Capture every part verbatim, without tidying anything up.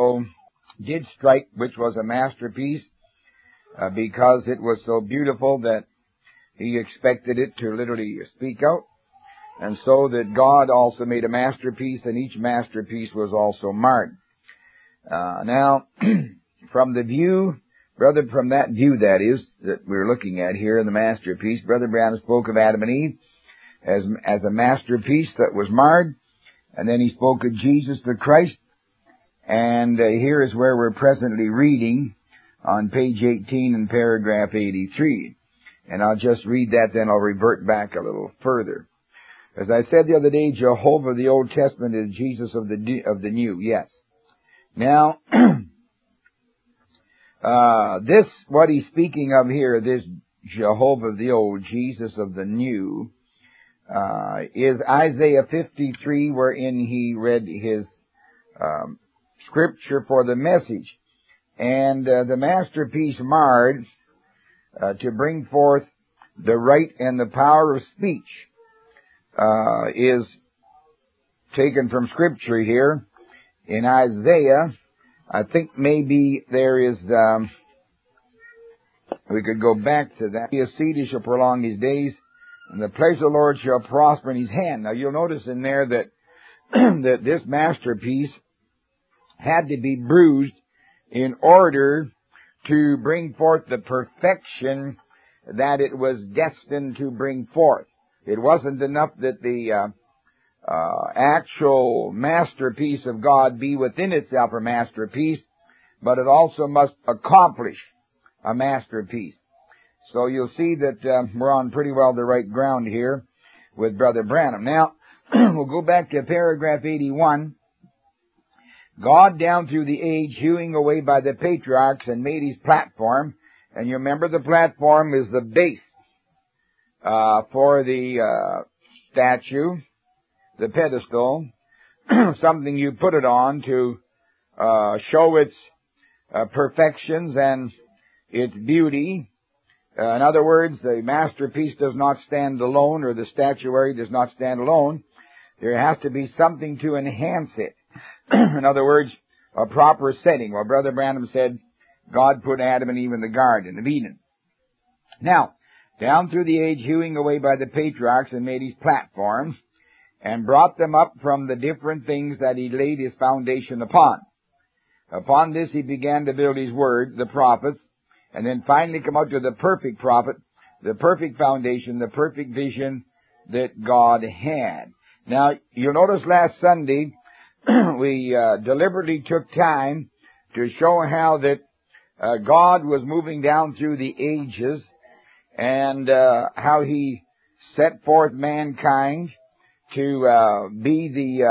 also did strike, which was a masterpiece, uh, because it was so beautiful that he expected it to literally speak out. And so that God also made a masterpiece, and each masterpiece was also marked. Uh, now, from the view, brother, from that view, that is, that we're looking at here in the masterpiece, Brother Branham spoke of Adam and Eve as, as a masterpiece that was marred, and then he spoke of Jesus the Christ, and uh, here is where we're presently reading on page eighteen in paragraph eighty-three. And I'll just read that, then I'll revert back a little further. As I said the other day, Jehovah of the Old Testament is Jesus of the of the New. Yes. Now, uh, this, what he's speaking of here, this Jehovah of the Old, Jesus of the New, uh, is Isaiah fifty-three, wherein he read his um, scripture for the message. And uh, the masterpiece marred uh, to bring forth the right and the power of speech. Uh, is taken from Scripture here in Isaiah. I think maybe there is, um, we could go back to that. His seed shall prolong his days, and the pleasure of the Lord shall prosper in his hand. Now you'll notice in there that, that this masterpiece had to be bruised in order to bring forth the perfection that it was destined to bring forth. It wasn't enough that the uh, uh, actual masterpiece of God be within itself a masterpiece, but it also must accomplish a masterpiece. So you'll see that uh, we're on pretty well the right ground here with Brother Branham. Now, we'll go back to paragraph eighty-one. God down through the age, hewing away by the patriarchs, and made his platform. And you remember the platform is the base Uh, for the uh, statue, the pedestal, something you put it on to uh, show its uh, perfections and its beauty. Uh, in other words, the masterpiece does not stand alone, or the statuary does not stand alone. There has to be something to enhance it. In other words, a proper setting. Well, Brother Branham said God put Adam and Eve in the Garden of Eden. Now, down through the age, hewing away by the patriarchs, and made his platform, and brought them up from the different things that he laid his foundation upon. Upon this he began to build his word, the prophets, and then finally come out to the perfect prophet, the perfect foundation, the perfect vision that God had. Now, you'll notice last Sunday, we uh, deliberately took time to show how that uh, God was moving down through the ages, and uh, how he set forth mankind to uh, be the,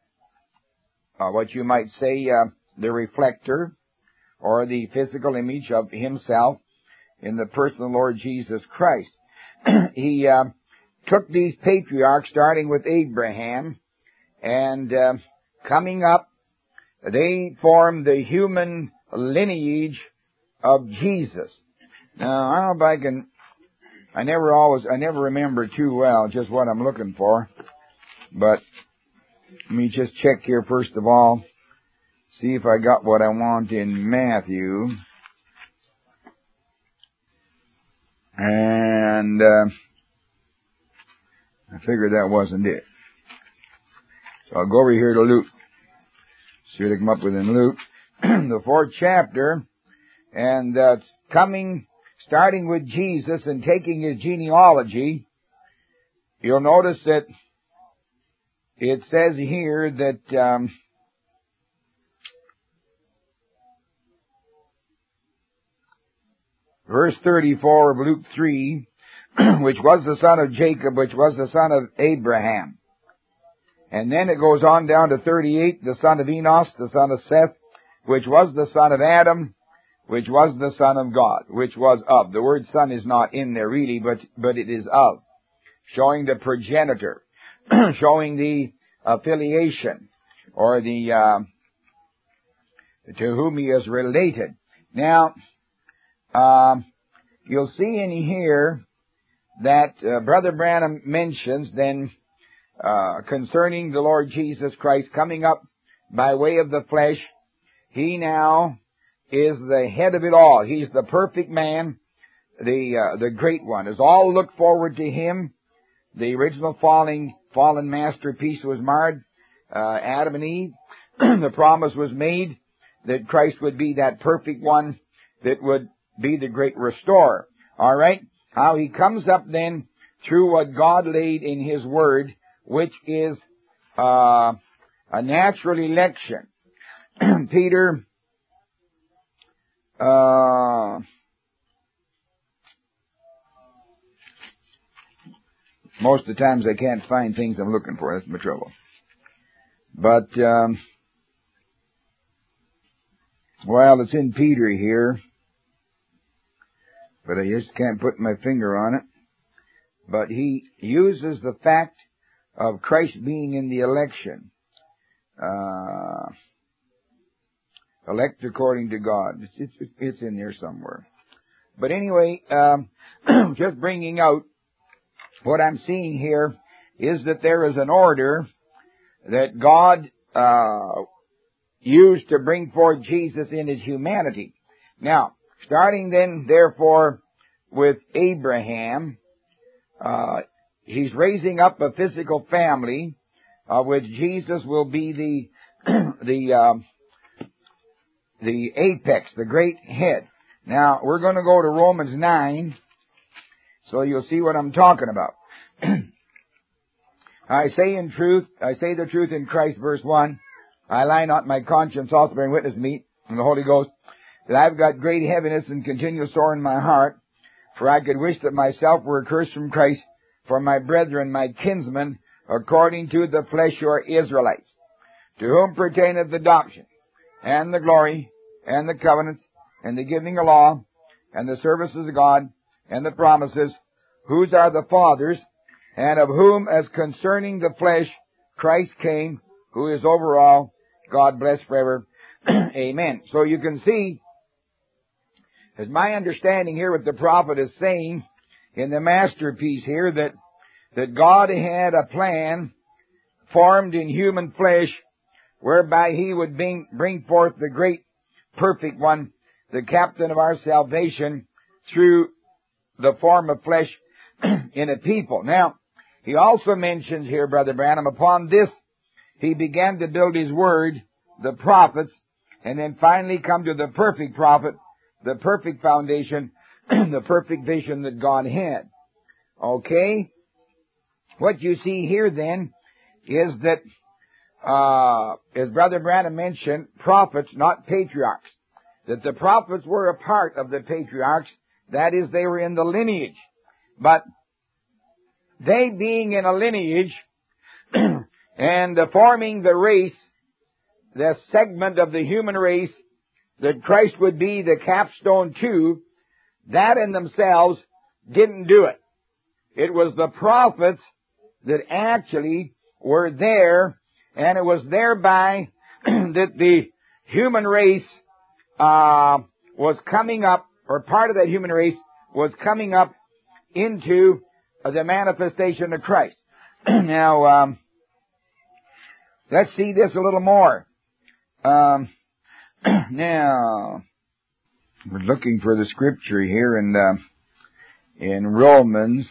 uh, uh, what you might say, uh, the reflector, or the physical image of himself in the person of the Lord Jesus Christ. He uh, took these patriarchs, starting with Abraham, and uh, coming up, they formed the human lineage of Jesus. Now, I don't know if I can... I never always, I never remember too well just what I'm looking for. But let me just check here first of all. See if I got what I want in Matthew. And uh, I figured that wasn't it. So I'll go over here to Luke. See what I come up with in Luke. The fourth chapter. And uh, coming... starting with Jesus and taking his genealogy, you'll notice that it says here that um, verse thirty-four of Luke three, which was the son of Jacob, which was the son of Abraham. And then it goes on down to thirty-eight, the son of Enos, the son of Seth, which was the son of Adam, which was the Son of God, which was of. The word son is not in there really, but, but it is of. Showing the progenitor, showing the affiliation, or the, uh, to whom he is related. Now, um, you'll see in here that uh, Brother Branham mentions then, uh, concerning the Lord Jesus Christ coming up by way of the flesh. He now is the head of it all. He's the perfect man, the uh, the great one. As all look forward to him, the original falling fallen masterpiece was marred, uh, Adam and Eve. The promise was made that Christ would be that perfect one that would be the great restorer. All right? How he comes up then through what God laid in his word, which is uh, a natural election. Peter, uh, most of the times I can't find things I'm looking for. That's my trouble. But, um, well, it's in Peter here, but I just can't put my finger on it. But he uses the fact of Christ being in the election. Uh, elect according to God. It's, it's, it's in there somewhere. But anyway, um, just bringing out what I'm seeing here is that there is an order that God uh, used to bring forth Jesus in his humanity. Now, starting then, therefore, with Abraham, uh, he's raising up a physical family, uh, which Jesus will be the the uh, the apex, the great head. Now, we're going to go to Romans nine, so you'll see what I'm talking about. I say in truth, I say the truth in Christ, verse one, I lie not, my conscience also bearing witness me, and the Holy Ghost, that I've got great heaviness and continual sorrow in my heart, for I could wish that myself were accursed from Christ for my brethren, my kinsmen, according to the flesh, who are Israelites, to whom pertaineth the adoption, and the glory, and the covenants, and the giving of law, and the services of God, and the promises, whose are the fathers, and of whom, as concerning the flesh, Christ came, who is over all, God bless forever. Amen. So you can see, as my understanding here what the prophet is saying in the masterpiece here, that, that God had a plan formed in human flesh whereby he would bring, bring forth the great perfect one, the captain of our salvation, through the form of flesh in a people. Now, he also mentions here, Brother Branham, upon this he began to build his word, the prophets, and then finally come to the perfect prophet, the perfect foundation, the perfect vision that God had. Okay? What you see here then is that, uh, as Brother Branham mentioned, prophets, not patriarchs. That the prophets were a part of the patriarchs, that is, they were in the lineage. But they being in a lineage and uh, forming the race, the segment of the human race that Christ would be the capstone to, that in themselves didn't do it. It was the prophets that actually were there, and it was thereby that the human race uh was coming up, or part of that human race was coming up into the manifestation of Christ. Now, um, let's see this a little more. Um, now, we're looking for the scripture here in uh, in Romans,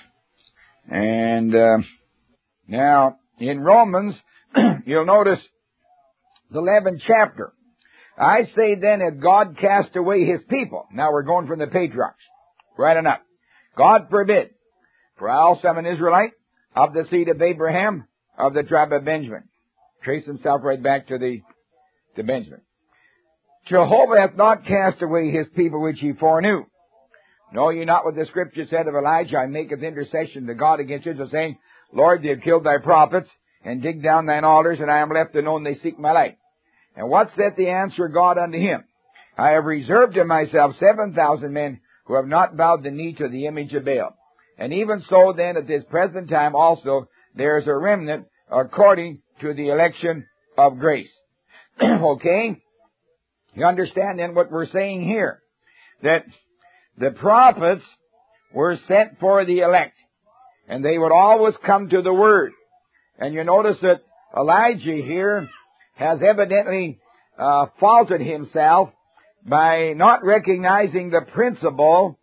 and uh, now in Romans, you'll notice the eleventh chapter. I say then, if God cast away his people. Now we're going from the patriarchs. Right enough. God forbid. For I also am an Israelite, of the seed of Abraham, of the tribe of Benjamin. Trace himself right back to the to Benjamin. Jehovah hath not cast away his people which he foreknew. Know ye not what the scripture said of Elijah? I maketh intercession to God against Israel, saying, Lord, they have killed thy prophets, and dig down thine altars, and I am left alone, they seek my life. And what saith the answer of God unto him? I have reserved to myself seven thousand men who have not bowed the knee to the image of Baal. And even so then at this present time also there is a remnant according to the election of grace. Okay? You understand then what we're saying here? That the prophets were sent for the elect. And they would always come to the Word. And you notice that Elijah here has evidently uh, faulted himself by not recognizing the principle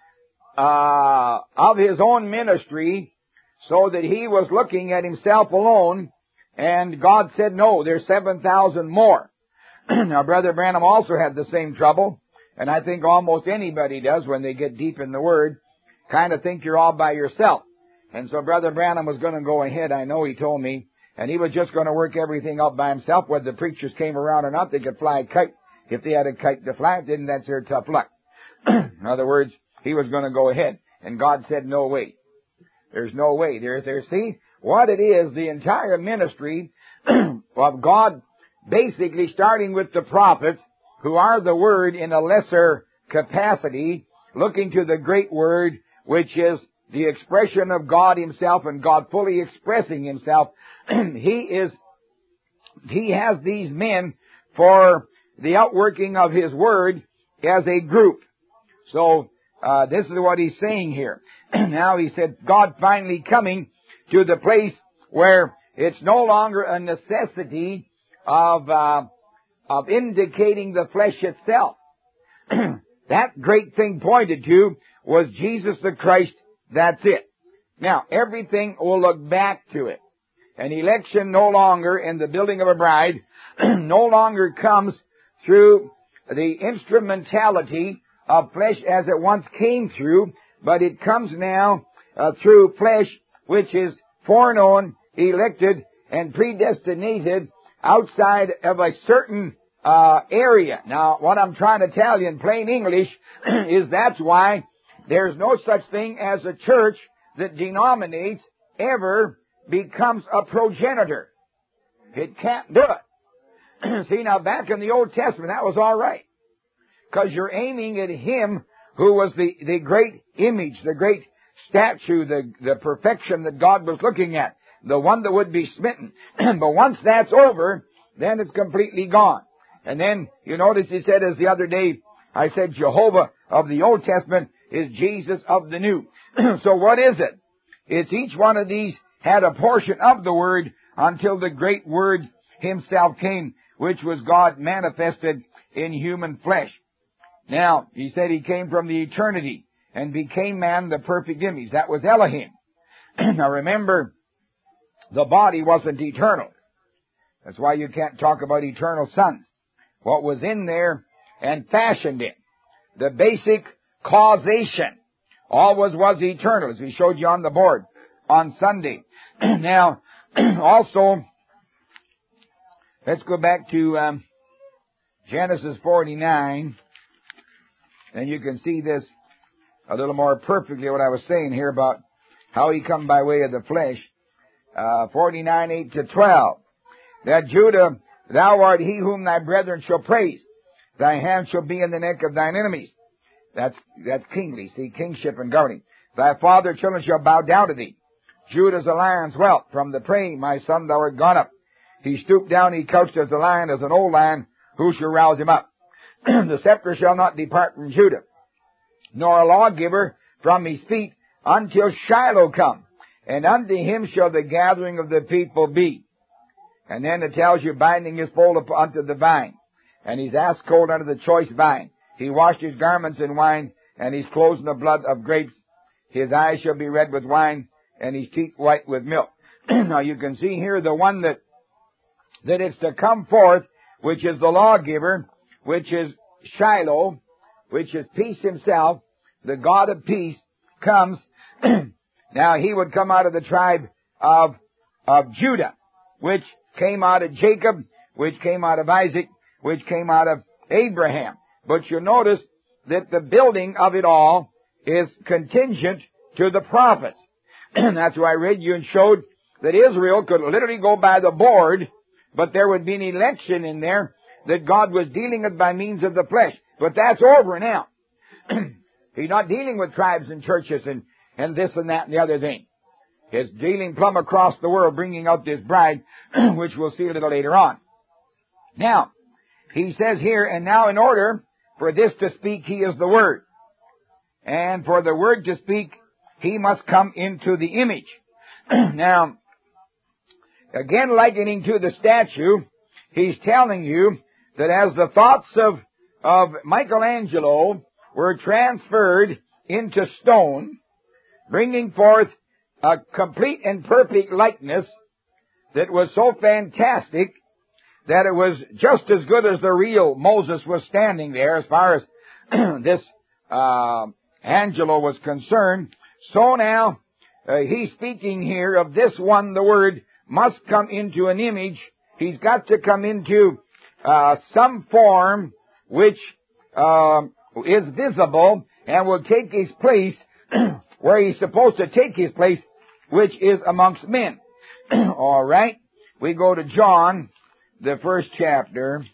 uh, of his own ministry, so that he was looking at himself alone, and God said, no, there's seven thousand more. Now, Brother Branham also had the same trouble, and I think almost anybody does when they get deep in the Word, kind of think you're all by yourself. And so Brother Branham was going to go ahead, I know he told me, and he was just going to work everything out by himself. Whether the preachers came around or not, they could fly a kite. If they had a kite to fly, it didn't, that's their tough luck. In other words, he was going to go ahead. And God said, no way. There's no way. There's, there, see, what it is, the entire ministry of God, basically starting with the prophets, who are the Word in a lesser capacity, looking to the great Word, which is the expression of God Himself, and God fully expressing Himself. He is, He has these men for the outworking of His Word as a group. So, uh, this is what He's saying here. Now He said, God finally coming to the place where it's no longer a necessity of, uh, of indicating the flesh itself. That great thing pointed to was Jesus the Christ. That's it. Now, everything will look back to it. An election no longer, and the building of a bride, no longer comes through the instrumentality of flesh as it once came through, but it comes now uh, through flesh which is foreknown, elected, and predestinated outside of a certain uh area. Now, what I'm trying to tell you in plain English is that's why there's no such thing as a church that denominates ever becomes a progenitor. It can't do it. See, now back in the Old Testament, that was all right. Because you're aiming at Him who was the, the great image, the great statue, the, the perfection that God was looking at, the one that would be smitten. But once that's over, then it's completely gone. And then, you notice He said, as the other day, I said Jehovah of the Old Testament is Jesus of the New. So what is it? It's each one of these had a portion of the Word until the great Word Himself came, which was God manifested in human flesh. Now, He said He came from the eternity and became man, the perfect image. That was Elohim. Now remember, the body wasn't eternal. That's why you can't talk about eternal sons. What was in there and fashioned it. The basic causation always was eternal, as we showed you on the board on Sunday. Now, also, let's go back to um, Genesis forty-nine, and you can see this a little more perfectly, what I was saying here about how He come by way of the flesh. Uh, forty-nine, eight to twelve. That Judah, thou art he whom thy brethren shall praise. Thy hand shall be in the neck of thine enemies. That's, that's kingly. See, kingship and governing. Thy father children shall bow down to thee. Judah is a lion's whelp. From the prey, my son, thou art gone up. He stooped down, he couched as a lion, as an old lion. Who shall rouse him up? The scepter shall not depart from Judah, nor a lawgiver from his feet, until Shiloh come. And unto him shall the gathering of the people be. And then it tells you, binding his foal unto the vine, and his ass colt unto the choice vine. He washed his garments in wine, and his clothes in the blood of grapes. His eyes shall be red with wine, and his teeth white with milk. Now you can see here the one that, that is to come forth, which is the lawgiver, which is Shiloh, which is peace himself, the God of peace, comes. Now he would come out of the tribe of, of Judah, which came out of Jacob, which came out of Isaac, which came out of Abraham. But you'll notice that the building of it all is contingent to the prophets. That's why I read you and showed that Israel could literally go by the board, but there would be an election in there that God was dealing with by means of the flesh. But that's over now. He's not dealing with tribes and churches and, and this and that and the other thing. He's dealing plumb across the world, bringing out this bride, which we'll see a little later on. Now, he says here, and now in order for this to speak, He is the Word. And for the Word to speak, He must come into the image. Now, again likening to the statue, He's telling you that as the thoughts of, of Michelangelo were transferred into stone, bringing forth a complete and perfect likeness that was so fantastic that it was just as good as the real Moses was standing there as far as this uh, Angelo was concerned. So now, uh, he's speaking here of this one, the Word must come into an image. He's got to come into uh, some form which uh, is visible and will take his place where he's supposed to take his place, which is amongst men. All right. We go to John, the first chapter.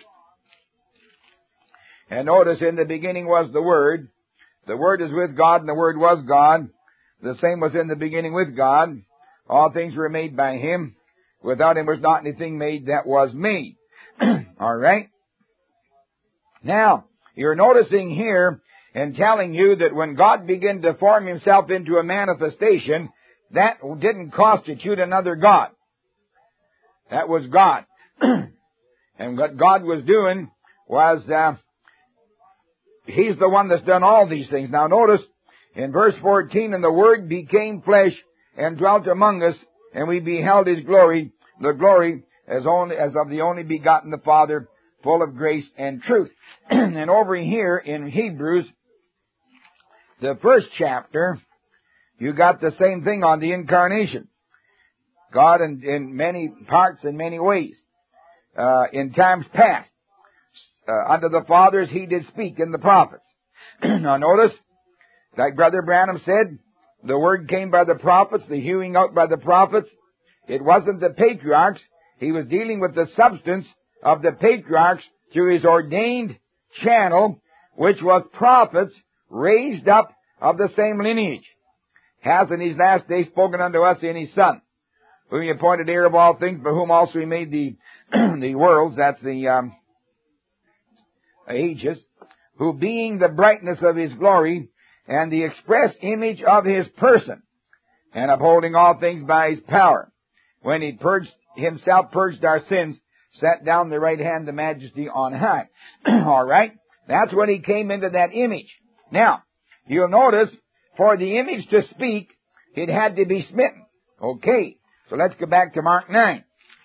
And notice, in the beginning was the Word. The Word is with God, and the Word was God. The same was in the beginning with God. All things were made by Him. Without Him was not anything made that was made. All right. Now, you're noticing here and telling you that when God began to form Himself into a manifestation, that didn't constitute another God. That was God. And what God was doing was, uh, He's the one that's done all these things. Now notice, in verse fourteen, and the Word became flesh and dwelt among us, and we beheld His glory, the glory as only as of the only begotten the Father, full of grace and truth. And over here in Hebrews, the first chapter, you got the same thing on the incarnation. God in, in many parts, in many ways, uh, in times past, uh, unto the fathers He did speak in the prophets. Now notice, like Brother Branham said, the Word came by the prophets, the hewing out by the prophets. It wasn't the patriarchs. He was dealing with the substance of the patriarchs through His ordained channel, which was prophets raised up of the same lineage. Hath in these last days spoken unto us in His Son, whom He appointed heir of all things, by whom also He made the the worlds, that's the um, ages, who being the brightness of His glory, and the express image of His person, and upholding all things by His power, when He purged Himself, purged our sins, sat down the right hand of majesty on high. All right? That's when He came into that image. Now, you'll notice, for the image to speak, it had to be smitten. Okay, so let's go back to Mark nine.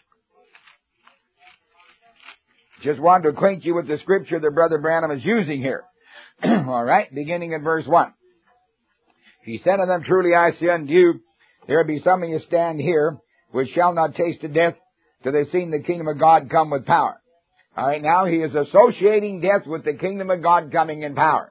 Just wanted to acquaint you with the scripture that Brother Branham is using here. All right, beginning in verse one. He said unto them, truly I say unto you, there be some of you stand here, which shall not taste of death, till they've seen the kingdom of God come with power. All right, now he is associating death with the kingdom of God coming in power.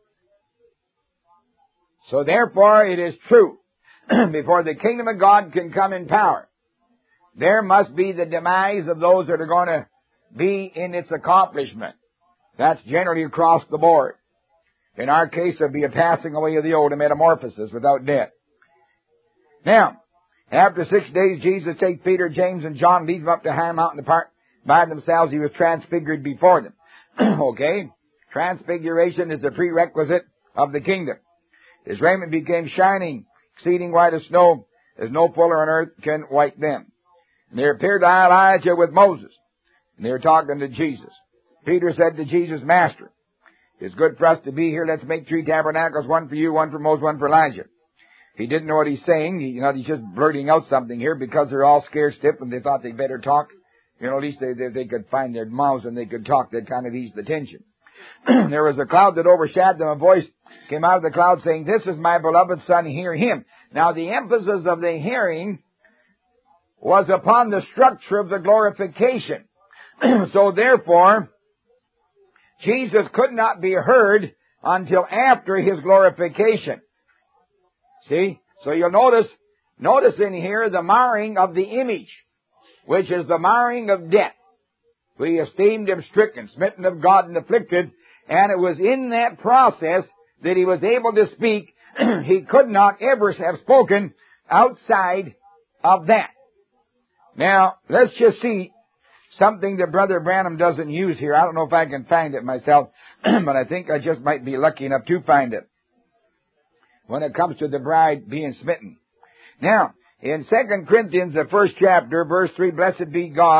So therefore it is true, before the kingdom of God can come in power, there must be the demise of those that are going to be in its accomplishment. That's generally across the board. In our case, there'll be a passing away of the old, a metamorphosis without death. Now, after six days, Jesus takes Peter, James, and John, leads them up to high mountain apart by themselves. He was transfigured before them. Okay? Transfiguration is a prerequisite of the kingdom. His raiment became shining, exceeding white as snow, as no fuller on earth can white them. And there appeared to Elijah with Moses, and they were talking to Jesus. Peter said to Jesus, Master, it's good for us to be here. Let's make three tabernacles, one for you, one for Moses, one for Elijah. He didn't know what he's saying. He, you know, he's just blurting out something here because they're all scared stiff and they thought they'd better talk. You know, at least they, they, they could find their mouths and they could talk. That kind of eased the tension. There was a cloud that overshadowed them. A voice came out of the cloud saying, this is my beloved Son, hear Him. Now the emphasis of the hearing was upon the structure of the glorification. So therefore, Jesus could not be heard until after His glorification. See? So you'll notice, notice in here the marring of the image, which is the marring of death. We esteemed Him stricken, smitten of God, and afflicted, and it was in that process that He was able to speak. He could not ever have spoken outside of that. Now, let's just see something that Brother Branham doesn't use here. I don't know if I can find it myself, but I think I just might be lucky enough to find it when it comes to the bride being smitten. Now, in Second Corinthians, the first chapter, verse three, blessed be God,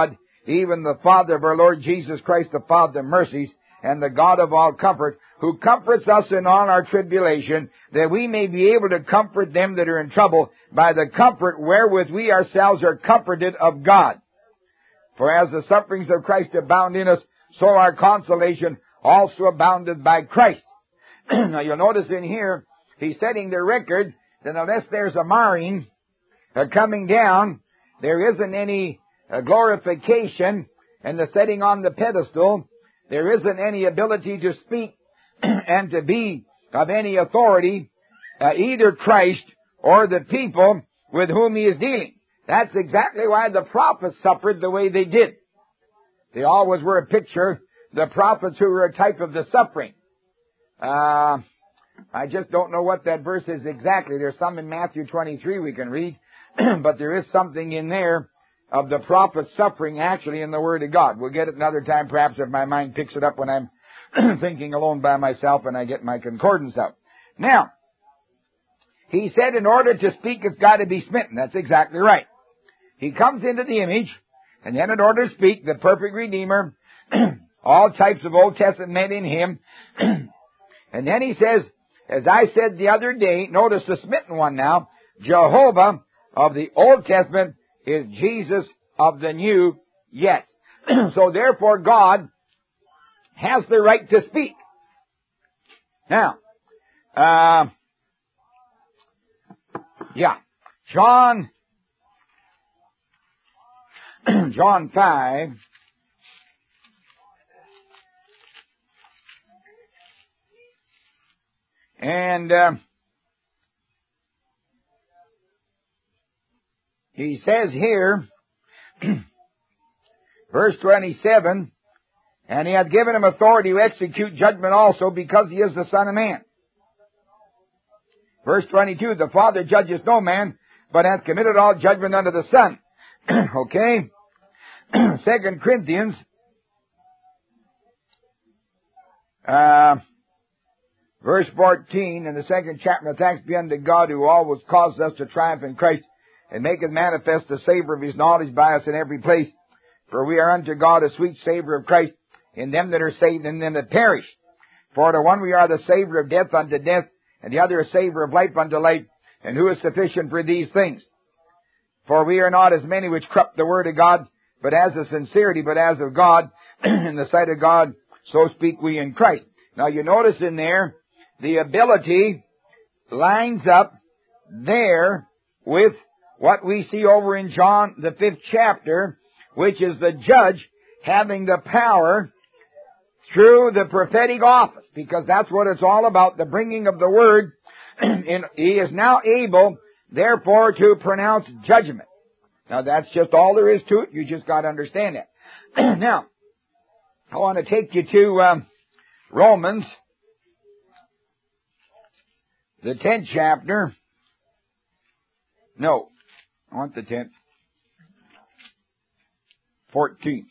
even the Father of our Lord Jesus Christ, the Father of mercies, and the God of all comfort, who comforts us in all our tribulation, that we may be able to comfort them that are in trouble by the comfort wherewith we ourselves are comforted of God. For as the sufferings of Christ abound in us, so our consolation also aboundeth by Christ. Now you'll notice in here, he's setting the record that unless there's a marring uh, coming down, there isn't any uh, glorification and the setting on the pedestal. There isn't any ability to speak and to be of any authority, uh, either Christ or the people with whom he is dealing. That's exactly why the prophets suffered the way they did. They always were a picture, the prophets who were a type of the suffering. Uh, I just don't know what that verse is exactly. There's some in Matthew twenty-three we can read, but there is something in there of the prophets suffering actually in the Word of God. We'll get it another time perhaps if my mind picks it up when I'm thinking alone by myself and I get my concordance out. Now, he said in order to speak it's got to be smitten. That's exactly right. He comes into the image, and then in order to speak, the perfect Redeemer, all types of Old Testament men in him. And then he says, as I said the other day, notice the smitten one now, Jehovah of the Old Testament is Jesus of the New, yes. So therefore God has the right to speak. Now, uh, yeah, John, John five, and uh, he says here, verse twenty-seven, and he hath given him authority to execute judgment also, because he is the Son of Man. Verse twenty-two, the Father judges no man, but hath committed all judgment unto the Son. Okay? Second Corinthians, uh, verse fourteen, in the second chapter, thanks be unto God who always causes us to triumph in Christ, and maketh manifest the savor of his knowledge by us in every place. For we are unto God a sweet savor of Christ in them that are saved and them that perish. For to one we are the savor of death unto death, and the other a savor of life unto life. And who is sufficient for these things? For we are not as many which corrupt the word of God, but as of sincerity, but as of God, in the sight of God, so speak we in Christ. Now you notice in there, the ability lines up there with what we see over in John, the fifth chapter, which is the judge having the power through the prophetic office, because that's what it's all about, the bringing of the word. And he is now able, therefore, to pronounce judgment. Now, that's just all there is to it. You just got to understand that. Now, I want to take you to um, Romans, the tenth chapter. No, I want the tenth. fourteen.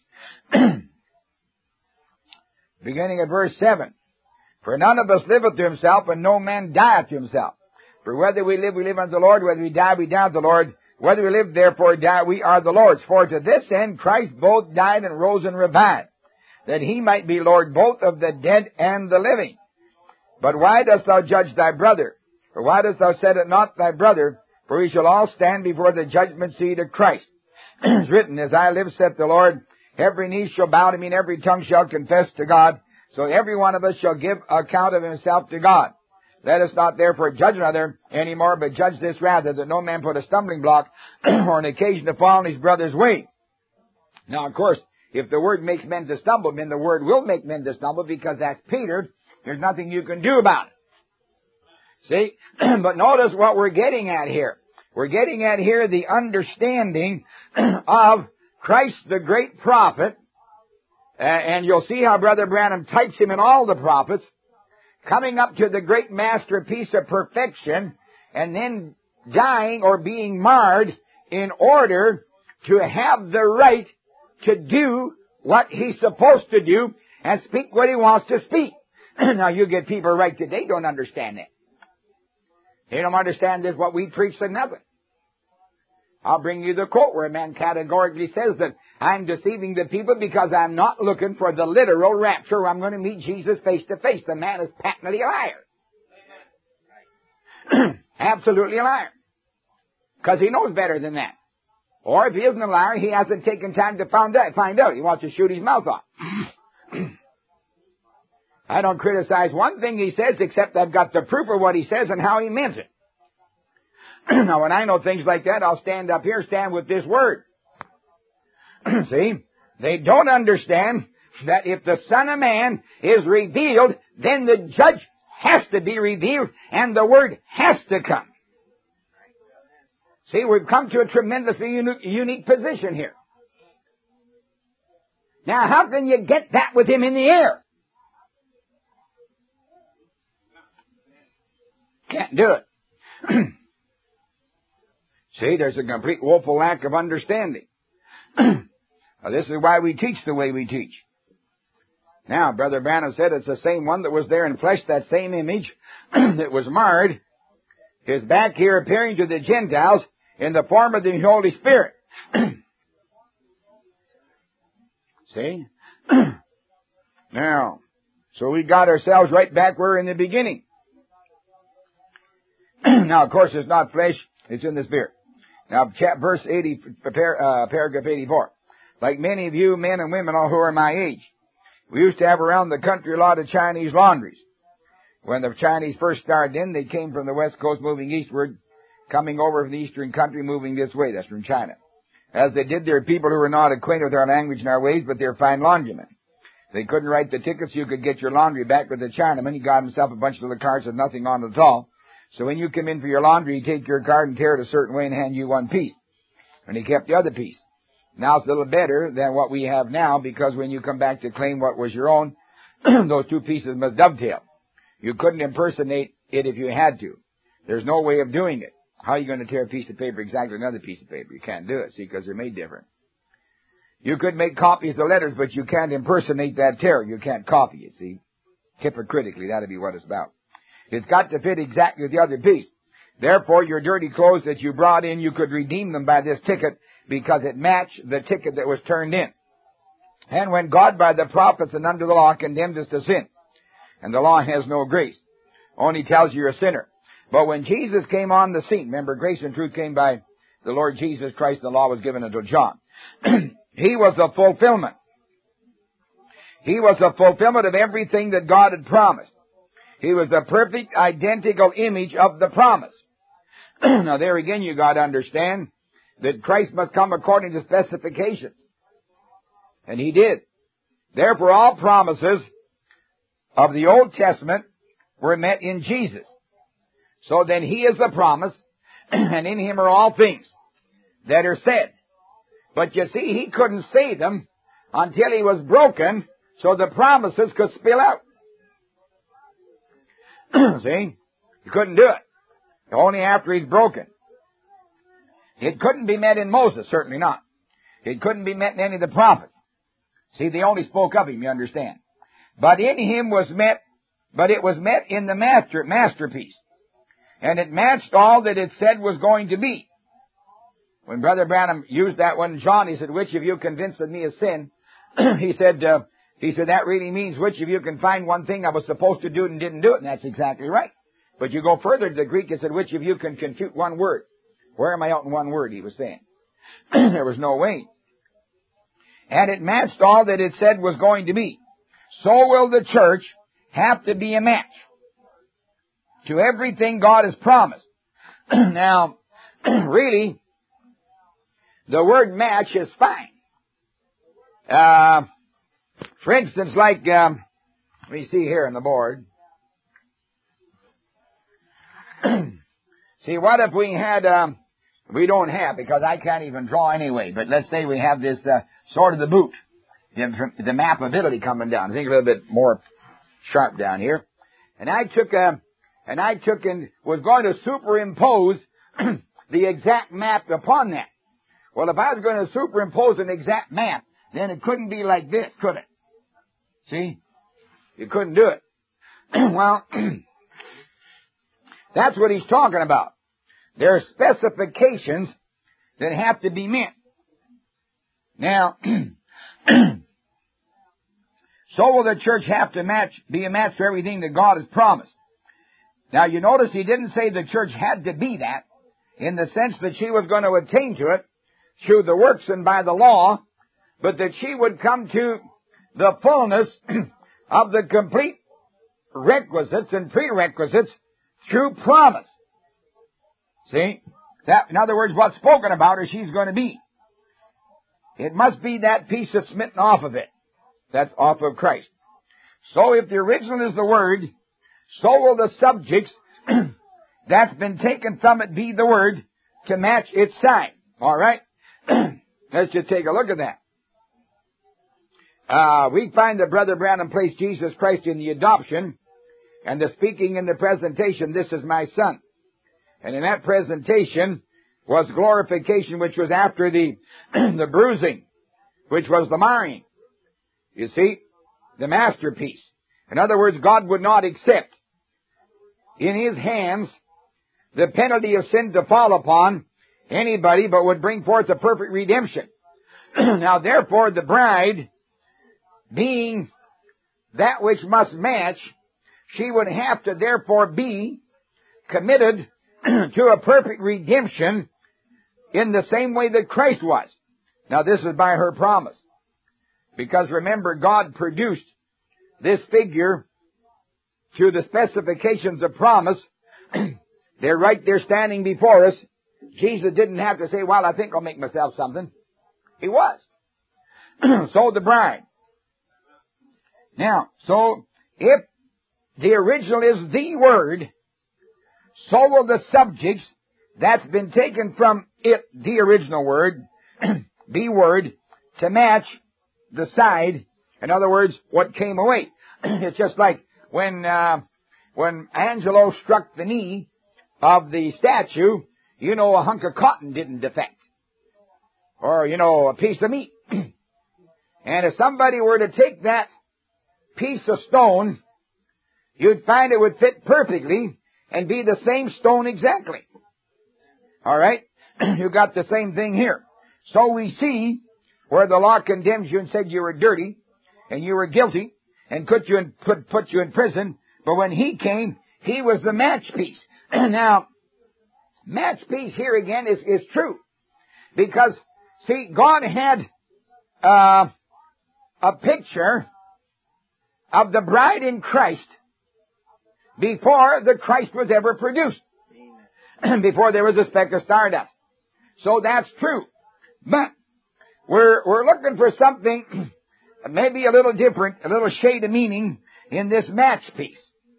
Beginning at verse seven. For none of us liveth to himself, and no man dieth to himself. For whether we live, we live unto the Lord. Whether we die, we die unto the Lord. Whether we live, therefore die, we are the Lord's. For to this end Christ both died and rose and revived, that he might be Lord both of the dead and the living. But why dost thou judge thy brother? Or why dost thou set it not thy brother? For we shall all stand before the judgment seat of Christ. It's written, as I live, saith the Lord, every knee shall bow to me, and every tongue shall confess to God. So every one of us shall give account of himself to God. Let us not therefore judge another any more, but judge this rather, that no man put a stumbling block or an occasion to fall in his brother's way. Now, of course, if the word makes men to stumble, then the word will make men to stumble, because that's Peter. There's nothing you can do about it. See? But notice what we're getting at here. We're getting at here the understanding of Christ the great prophet, uh, and you'll see how Brother Branham types him in all the prophets, coming up to the great masterpiece of perfection, and then dying or being marred in order to have the right to do what he's supposed to do and speak what he wants to speak. Now you get people right today don't understand that. They don't understand this, what we preach, and nothing. I'll bring you the quote where a man categorically says that I'm deceiving the people because I'm not looking for the literal rapture where I'm going to meet Jesus face to face. The man is patently a liar. Absolutely a liar. Because he knows better than that. Or if he isn't a liar, he hasn't taken time to find out. Find out. He wants to shoot his mouth off. I don't criticize one thing he says except I've got the proof of what he says and how he meant it. Now, when I know things like that, I'll stand up here, stand with this word. See? They don't understand that if the Son of Man is revealed, then the judge has to be revealed and the word has to come. See, we've come to a tremendously unique, unique position here. Now, how can you get that with him in the air? Can't do it. See, there's a complete woeful lack of understanding. Now, this is why we teach the way we teach. Now, Brother Branham said it's the same one that was there in flesh, that same image that was marred, is back here appearing to the Gentiles in the form of the Holy Spirit. See? Now, so we got ourselves right back where we're in the beginning. Now, of course, it's not flesh, it's in the Spirit. Now, verse eighty, uh, paragraph eighty-four. Like many of you men and women all who are my age, we used to have around the country a lot of Chinese laundries. When the Chinese first started in, they came from the west coast moving eastward, coming over from the eastern country moving this way. That's from China. As they did, there were people who were not acquainted with our language and our ways, but they were fine laundrymen. They couldn't write the tickets. You could get your laundry back with the Chinaman. He got himself a bunch of little cards with nothing on it at all. So when you come in for your laundry, you take your card and tear it a certain way and hand you one piece. And he kept the other piece. Now it's a little better than what we have now, because when you come back to claim what was your own, those two pieces must dovetail. You couldn't impersonate it if you had to. There's no way of doing it. How are you going to tear a piece of paper exactly another piece of paper? You can't do it, see, because they're made different. You could make copies of letters, but you can't impersonate that tear. You can't copy it, see. Hypocritically, that'd be what it's about. It's got to fit exactly with the other piece. Therefore, your dirty clothes that you brought in, you could redeem them by this ticket because it matched the ticket that was turned in. And when God by the prophets and under the law condemned us to sin, and the law has no grace, only tells you you're a sinner. But when Jesus came on the scene, remember, grace and truth came by the Lord Jesus Christ, the law was given unto John. He was a fulfillment. He was a fulfillment of everything that God had promised. He was the perfect, identical image of the promise. Now there again you got to understand that Christ must come according to specifications. And He did. Therefore all promises of the Old Testament were met in Jesus. So then He is the promise, and in Him are all things that are said. But you see, He couldn't say them until He was broken, so the promises could spill out. See? You couldn't do it. Only after He's broken. It couldn't be met in Moses, certainly not. It couldn't be met in any of the prophets. See, they only spoke of Him, you understand. But in Him was met, but it was met in the master, masterpiece. And it matched all that it said was going to be. When Brother Branham used that one, John, he said, which of you convinced of me of sin? he said, uh, he said, that really means which of you can find one thing I was supposed to do and didn't do it. And that's exactly right. But you go further to the Greek, it said, which of you can confute one word? Where am I out in one word, he was saying. There was no way. And it matched all that it said was going to be. So will the church have to be a match to everything God has promised. Now, really, the word match is fine. Uh, for instance, like, um, let me see here on the board. See, what if we had, um, we don't have, because I can't even draw anyway, but let's say we have this uh, sword of the boot, the, the map ability coming down. I think a little bit more sharp down here. And I took a, and I took and was going to superimpose the exact map upon that. Well, if I was going to superimpose an exact map, then it couldn't be like this, could it? See? You couldn't do it. Well, that's what he's talking about. There are specifications that have to be met. Now, so will the church have to match, be a match for everything that God has promised. Now, you notice he didn't say the church had to be that, in the sense that she was going to attain to it through the works and by the law, but that she would come to the fullness of the complete requisites and prerequisites through promise. See? That, in other words, what's spoken about her, she's going to be. It must be that piece that's smitten off of it. That's off of Christ. So if the original is the Word, so will the subjects that's been taken from it be the Word to match its sign. All right? Let's just take a look at that. Uh, we find that Brother Branham placed Jesus Christ in the adoption and the speaking in the presentation, this is my son. And in that presentation was glorification, which was after the, the bruising, which was the marring. You see, the masterpiece. In other words, God would not accept in His hands the penalty of sin to fall upon anybody, but would bring forth a perfect redemption. Now, therefore, the bride, being that which must match, she would have to therefore be committed to a perfect redemption in the same way that Christ was. Now, this is by her promise. Because remember, God produced this figure to the specifications of promise. They're right there standing before us. Jesus didn't have to say, well, I think I'll make myself something. He was. So the bride. Now, so if the original is the Word, so will the subjects that's been taken from it, the original Word, be Word, to match the side. In other words, what came away. It's just like when uh, when Angelo struck the knee of the statue, you know, a hunk of cotton didn't defect. Or, you know, a piece of meat. And if somebody were to take that piece of stone, you'd find it would fit perfectly and be the same stone exactly. All right? You got the same thing here. So we see where the law condemns you and said you were dirty and you were guilty and put you in, put, put you in prison. But when He came, He was the match piece. Now, match piece here again is, is true. Because, see, God had uh, a picture of the bride in Christ before the Christ was ever produced. Before there was a speck of stardust. So that's true. But we're, we're looking for something maybe a little different, a little shade of meaning in this match piece.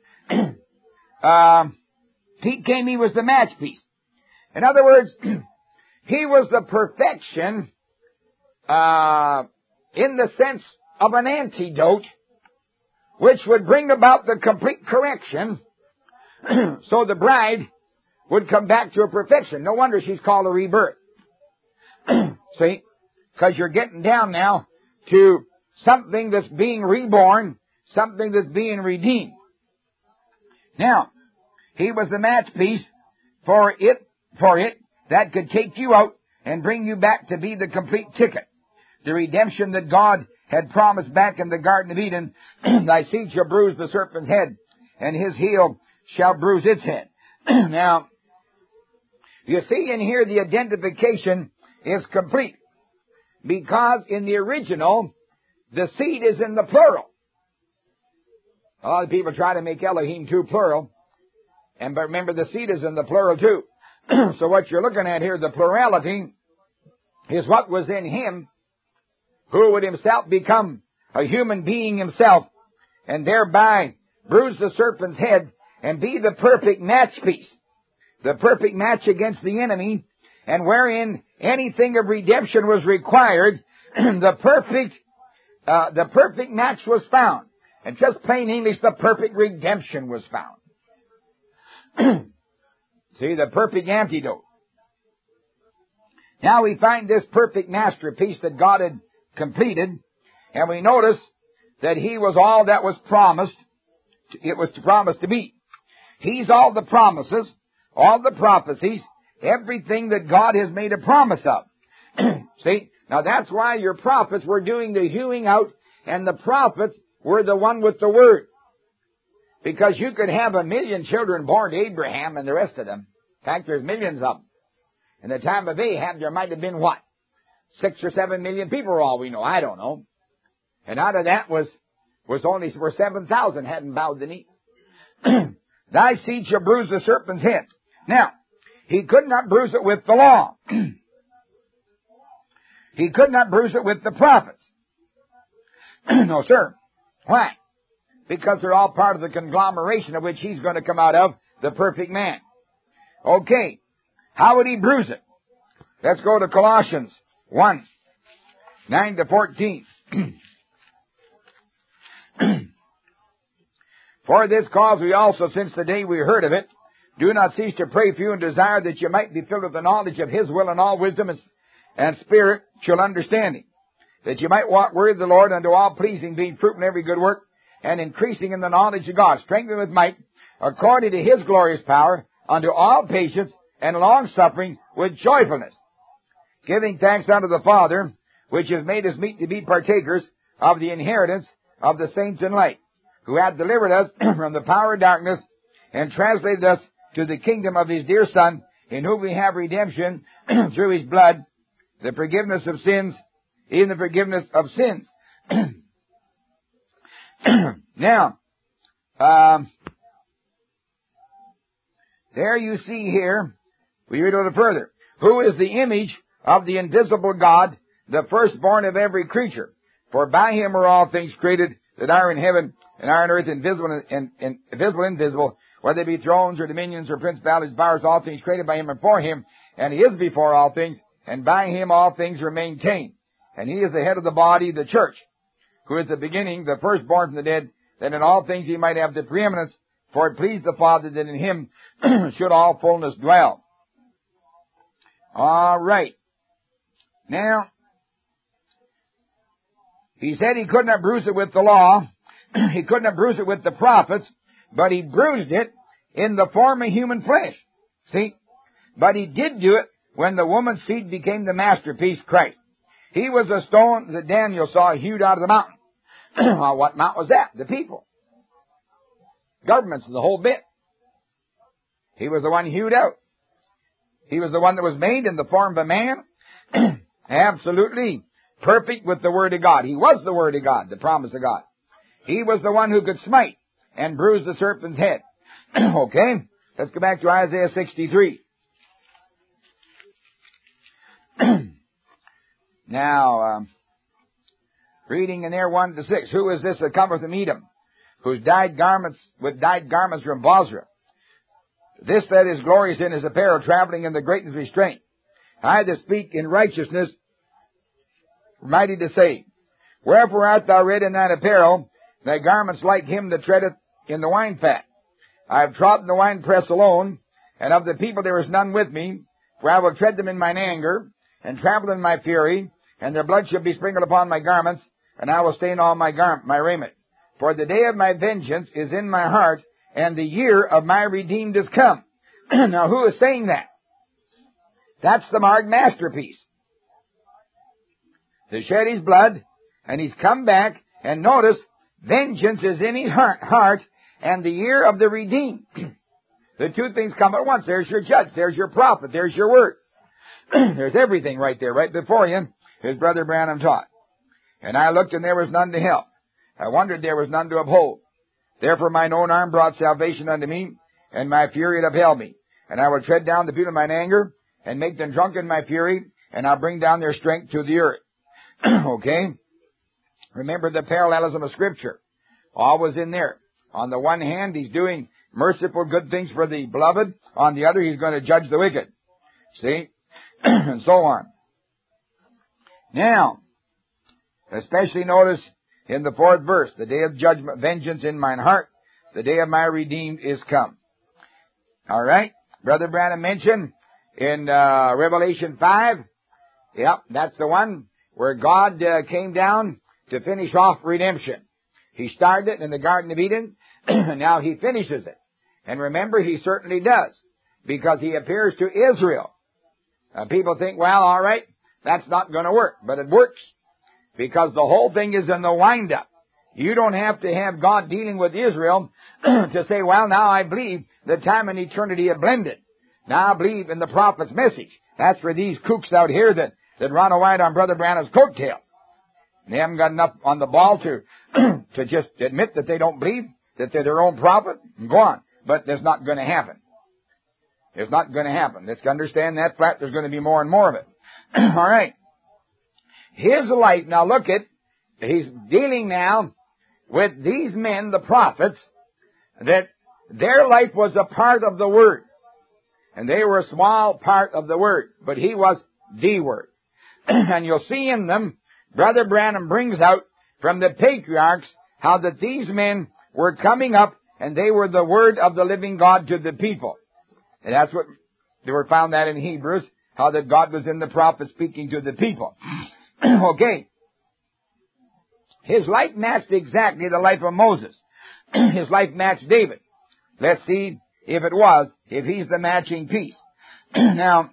uh, he came, He was the match piece. In other words, He was the perfection uh, in the sense of an antidote which would bring about the complete correction so the bride would come back to a perfection. No wonder she's called a rebirth. See? Because you're getting down now to something that's being reborn, something that's being redeemed. Now, He was the match piece for it, for it that could take you out and bring you back to be the complete ticket. The redemption that God had promised back in the Garden of Eden, thy seed shall bruise the serpent's head, and his heel shall bruise its head. Now, you see in here the identification is complete. Because in the original, the seed is in the plural. A lot of people try to make Elohim too plural. And but remember, the seed is in the plural too. So what you're looking at here, the plurality, is what was in Him, who would Himself become a human being Himself, and thereby bruise the serpent's head and be the perfect match piece. The perfect match against the enemy, and wherein anything of redemption was required, the perfect, uh, the perfect match was found. And just plain English, the perfect redemption was found. See, the perfect antidote. Now we find this perfect masterpiece that God had completed, and we notice that He was all that was promised, it was promised to be. He's all the promises, all the prophecies, everything that God has made a promise of. See? Now that's why your prophets were doing the hewing out, and the prophets were the one with the word. Because you could have a million children born to Abraham and the rest of them. In fact, there's millions of them. In the time of Ahab, there might have been what? Six or seven million people, for all we know. I don't know. And out of that was, was only were seven thousand hadn't bowed the knee. Thy seed shall bruise the serpent's head. Now, he could not bruise it with the law. He could not bruise it with the prophets. No, sir. Why? Because they're all part of the conglomeration of which he's going to come out of, the perfect man. Okay. How would he bruise it? Let's go to Colossians one, nine to fourteen. For this cause we also, since the day we heard of it, do not cease to pray for you and desire that you might be filled with the knowledge of his will and all wisdom and, and spiritual understanding, that you might walk worthy of the Lord unto all pleasing, being fruit in every good work, and increasing in the knowledge of God, strengthened with might, according to his glorious power, unto all patience and long-suffering with joyfulness, giving thanks unto the Father, which has made us meet to be partakers of the inheritance of the saints in light, who hath delivered us from the power of darkness, and translated us to the kingdom of his dear Son, in whom we have redemption through his blood, the forgiveness of sins, even the forgiveness of sins. Now, um, there you see here, we read a little further, who is the image of the invisible God, the firstborn of every creature. For by him are all things created that are in heaven and are on earth, invisible and, and, and visible and invisible, whether they be thrones or dominions or principalities, powers, all things created by him and for him, and he is before all things, and by him all things are maintained. And he is the head of the body, the church, who is the beginning, the firstborn from the dead, that in all things he might have the preeminence, for it pleased the Father that in him should all fullness dwell. All right. Now, he said he could not bruise it with the law. He could not bruise it with the prophets, but he bruised it in the form of human flesh. See? But he did do it when the woman's seed became the masterpiece, Christ. He was a stone that Daniel saw hewed out of the mountain. Well, what mountain was that? The people. Governments, the whole bit. He was the one hewed out. He was the one that was made in the form of a man. Absolutely perfect with the Word of God. He was the Word of God, the promise of God. He was the one who could smite and bruise the serpent's head. Okay? Let's go back to Isaiah sixty-three. Now, um, reading in there one to six. Who is this that cometh from Edom, whose dyed garments, with dyed garments from Bozrah? This that is glorious in his apparel, traveling in the greatness of his strength. I that speak in righteousness, mighty to save. Wherefore art thou red in thine apparel, thy garments like him that treadeth in the wine fat? I have trodden the winepress alone, and of the people there is none with me, for I will tread them in mine anger, and trample in my fury, and their blood shall be sprinkled upon my garments, and I will stain all my gar- my raiment. For the day of my vengeance is in my heart, and the year of my redeemed is come. Now who is saying that? That's the marred masterpiece. To shed his blood, and he's come back, and notice, vengeance is in his heart, and the year of the redeemed. The two things come at once. There's your judge, there's your prophet, there's your word. There's everything right there, right before you, as Brother Branham taught. And I looked, and there was none to help. I wondered, there was none to uphold. Therefore mine own arm brought salvation unto me, and my fury it upheld me. And I will tread down the people of mine anger, and make them drunk in my fury, and I'll bring down their strength to the earth. Okay? Remember the parallelism of Scripture. All was in there. On the one hand, he's doing merciful good things for the beloved. On the other, he's going to judge the wicked. See? And so on. Now, especially notice in the fourth verse, the day of judgment, vengeance in mine heart, the day of my redeemed is come. All right? Brother Branham mentioned in uh, Revelation five, yep, that's the one where God uh, came down to finish off redemption. He started it in the Garden of Eden, and now he finishes it. And remember, he certainly does, because he appears to Israel Uh, people think, well, all right, that's not going to work. But it works. Because the whole thing is in the wind-up. You don't have to have God dealing with Israel to say, well, now I believe the time and eternity have blended. Now I believe in the prophet's message. That's for these kooks out here that, that run away on Brother Branham's coattail. They haven't got enough on the ball to, to just admit that they don't believe, that they're their own prophet, and go on. But that's not going to happen. It's not going to happen. Let's understand that fact. There's going to be more and more of it. All right. His life, now look at, he's dealing now with these men, the prophets, that their life was a part of the Word. And they were a small part of the Word. But he was the Word. And you'll see in them, Brother Branham brings out from the patriarchs how that these men were coming up and they were the Word of the living God to the people. And that's what, they were found that in Hebrews, how that God was in the prophet speaking to the people. Okay. His life matched exactly the life of Moses. His life matched David. Let's see if it was, if he's the matching piece. Now,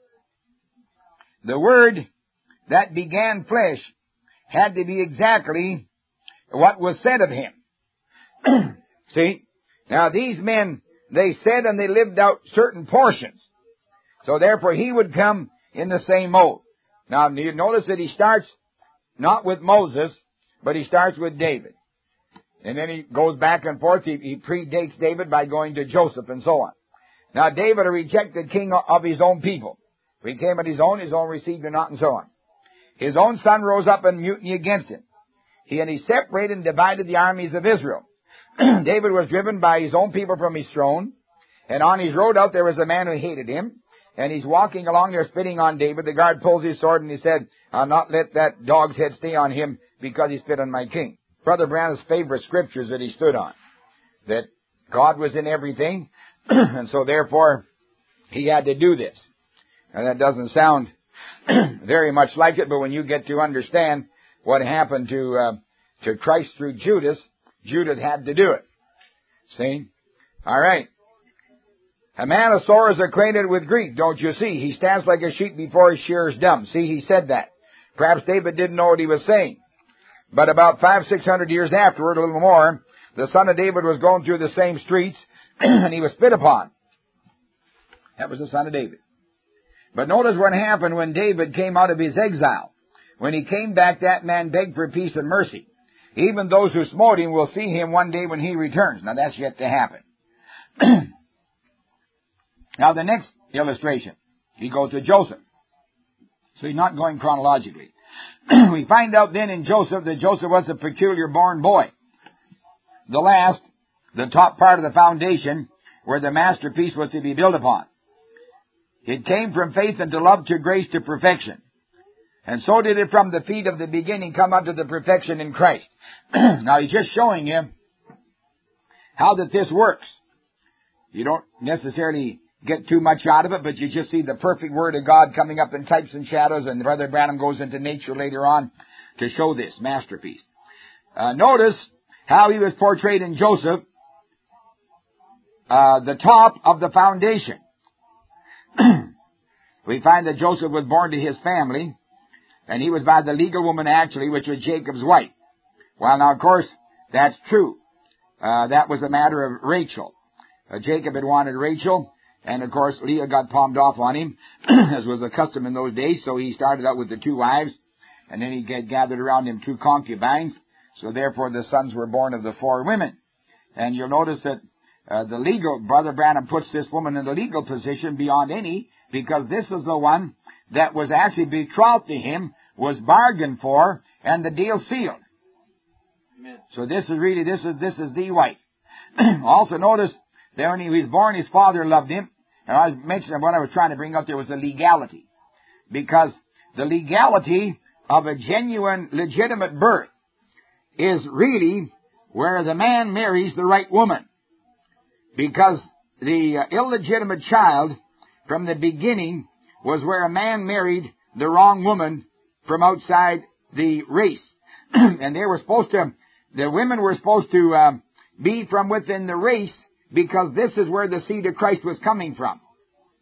the Word that began flesh had to be exactly what was said of him. See? Now, these men, they said and they lived out certain portions. So, therefore, he would come in the same mold. Now, you notice that he starts not with Moses, but he starts with David. And then he goes back and forth. He, he predates David by going to Joseph and so on. Now, David, a rejected king of his own people. He came at his own, his own received him not, and so on. His own son rose up in mutiny against him. He and he separated and divided the armies of Israel. David was driven by his own people from his throne. And on his road out, there was a man who hated him. And he's walking along there spitting on David. The guard pulls his sword and he said, I'll not let that dog's head stay on him because he spit on my king. Brother Branham's favorite scriptures that he stood on. That God was in everything. And so therefore, he had to do this. And that doesn't sound very much like it, but when you get to understand what happened to, uh, to Christ through Judas, Judas had to do it. See? All right. A man of sorrows acquainted with grief, don't you see? He stands like a sheep before his shearers dumb. See, he said that. Perhaps David didn't know what he was saying. But about five, six hundred years afterward, a little more, the son of David was going through the same streets, and he was spit upon. That was the son of David. But notice what happened when David came out of his exile. When he came back, that man begged for peace and mercy. Even those who smote him will see him one day when he returns. Now, that's yet to happen. Now, the next illustration, he goes to Joseph. So he's not going chronologically. We find out then in Joseph that Joseph was a peculiar born boy. The last, the top part of the foundation, where the masterpiece was to be built upon. It came from faith unto love to grace to perfection. And so did it from the feet of the beginning come unto the perfection in Christ. Now he's just showing you how that this works. You don't necessarily get too much out of it, but you just see the perfect Word of God coming up in types and shadows, and Brother Branham goes into nature later on to show this masterpiece. Uh, notice how he was portrayed in Joseph, uh, the top of the foundation. We find that Joseph was born to his family, and he was by the legal woman actually, which was Jacob's wife. Well, now, of course, that's true. Uh, that was a matter of Rachel. Uh, Jacob had wanted Rachel, and of course, Leah got palmed off on him, as was the custom in those days, so he started out with the two wives, and then he gathered around him two concubines, so therefore the sons were born of the four women. And you'll notice that uh, the legal, Brother Branham puts this woman in the legal position beyond any, because this is the one that was actually betrothed to him, was bargained for, and the deal sealed. Amen. So this is really, this is, this is the wife. Also notice that when he was born, his father loved him. And I mentioned what I was trying to bring up there was the legality. Because the legality of a genuine, legitimate birth is really where the man marries the right woman. Because the uh, illegitimate child from the beginning was where a man married the wrong woman from outside the race. And they were supposed to, the women were supposed to um, be from within the race, because this is where the seed of Christ was coming from.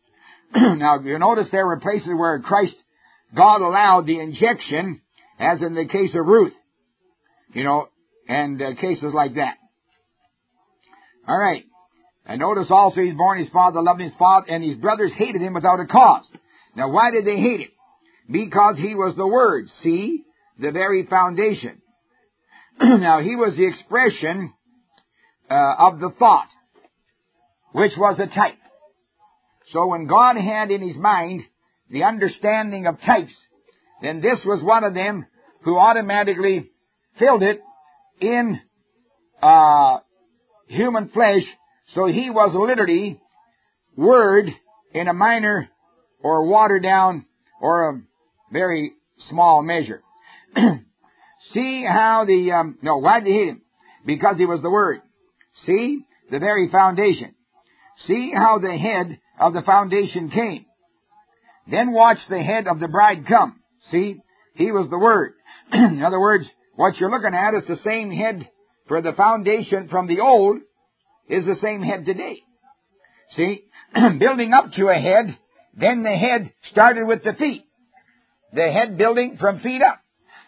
Now, you notice there were places where Christ, God allowed the injection, as in the case of Ruth, you know, and uh, cases like that. All right. And notice also he's born his father, loved his father, and his brothers hated him without a cause. Now, why did they hate him? Because he was the Word. See? The very foundation. Now, he was the expression uh, of the thought, which was a type. So when God had in his mind the understanding of types, then this was one of them who automatically filled it in uh, human flesh. So he was literally Word in a minor or watered down or a very small measure. See how the, um, no, why did they hate him? Because he was the Word. See, the very foundation. See how the head of the foundation came. Then watch the head of the bride come. See, he was the Word. In other words, what you're looking at is the same head for the foundation from the old is the same head today. See, building up to a head, then the head started with the feet. The head building from feet up.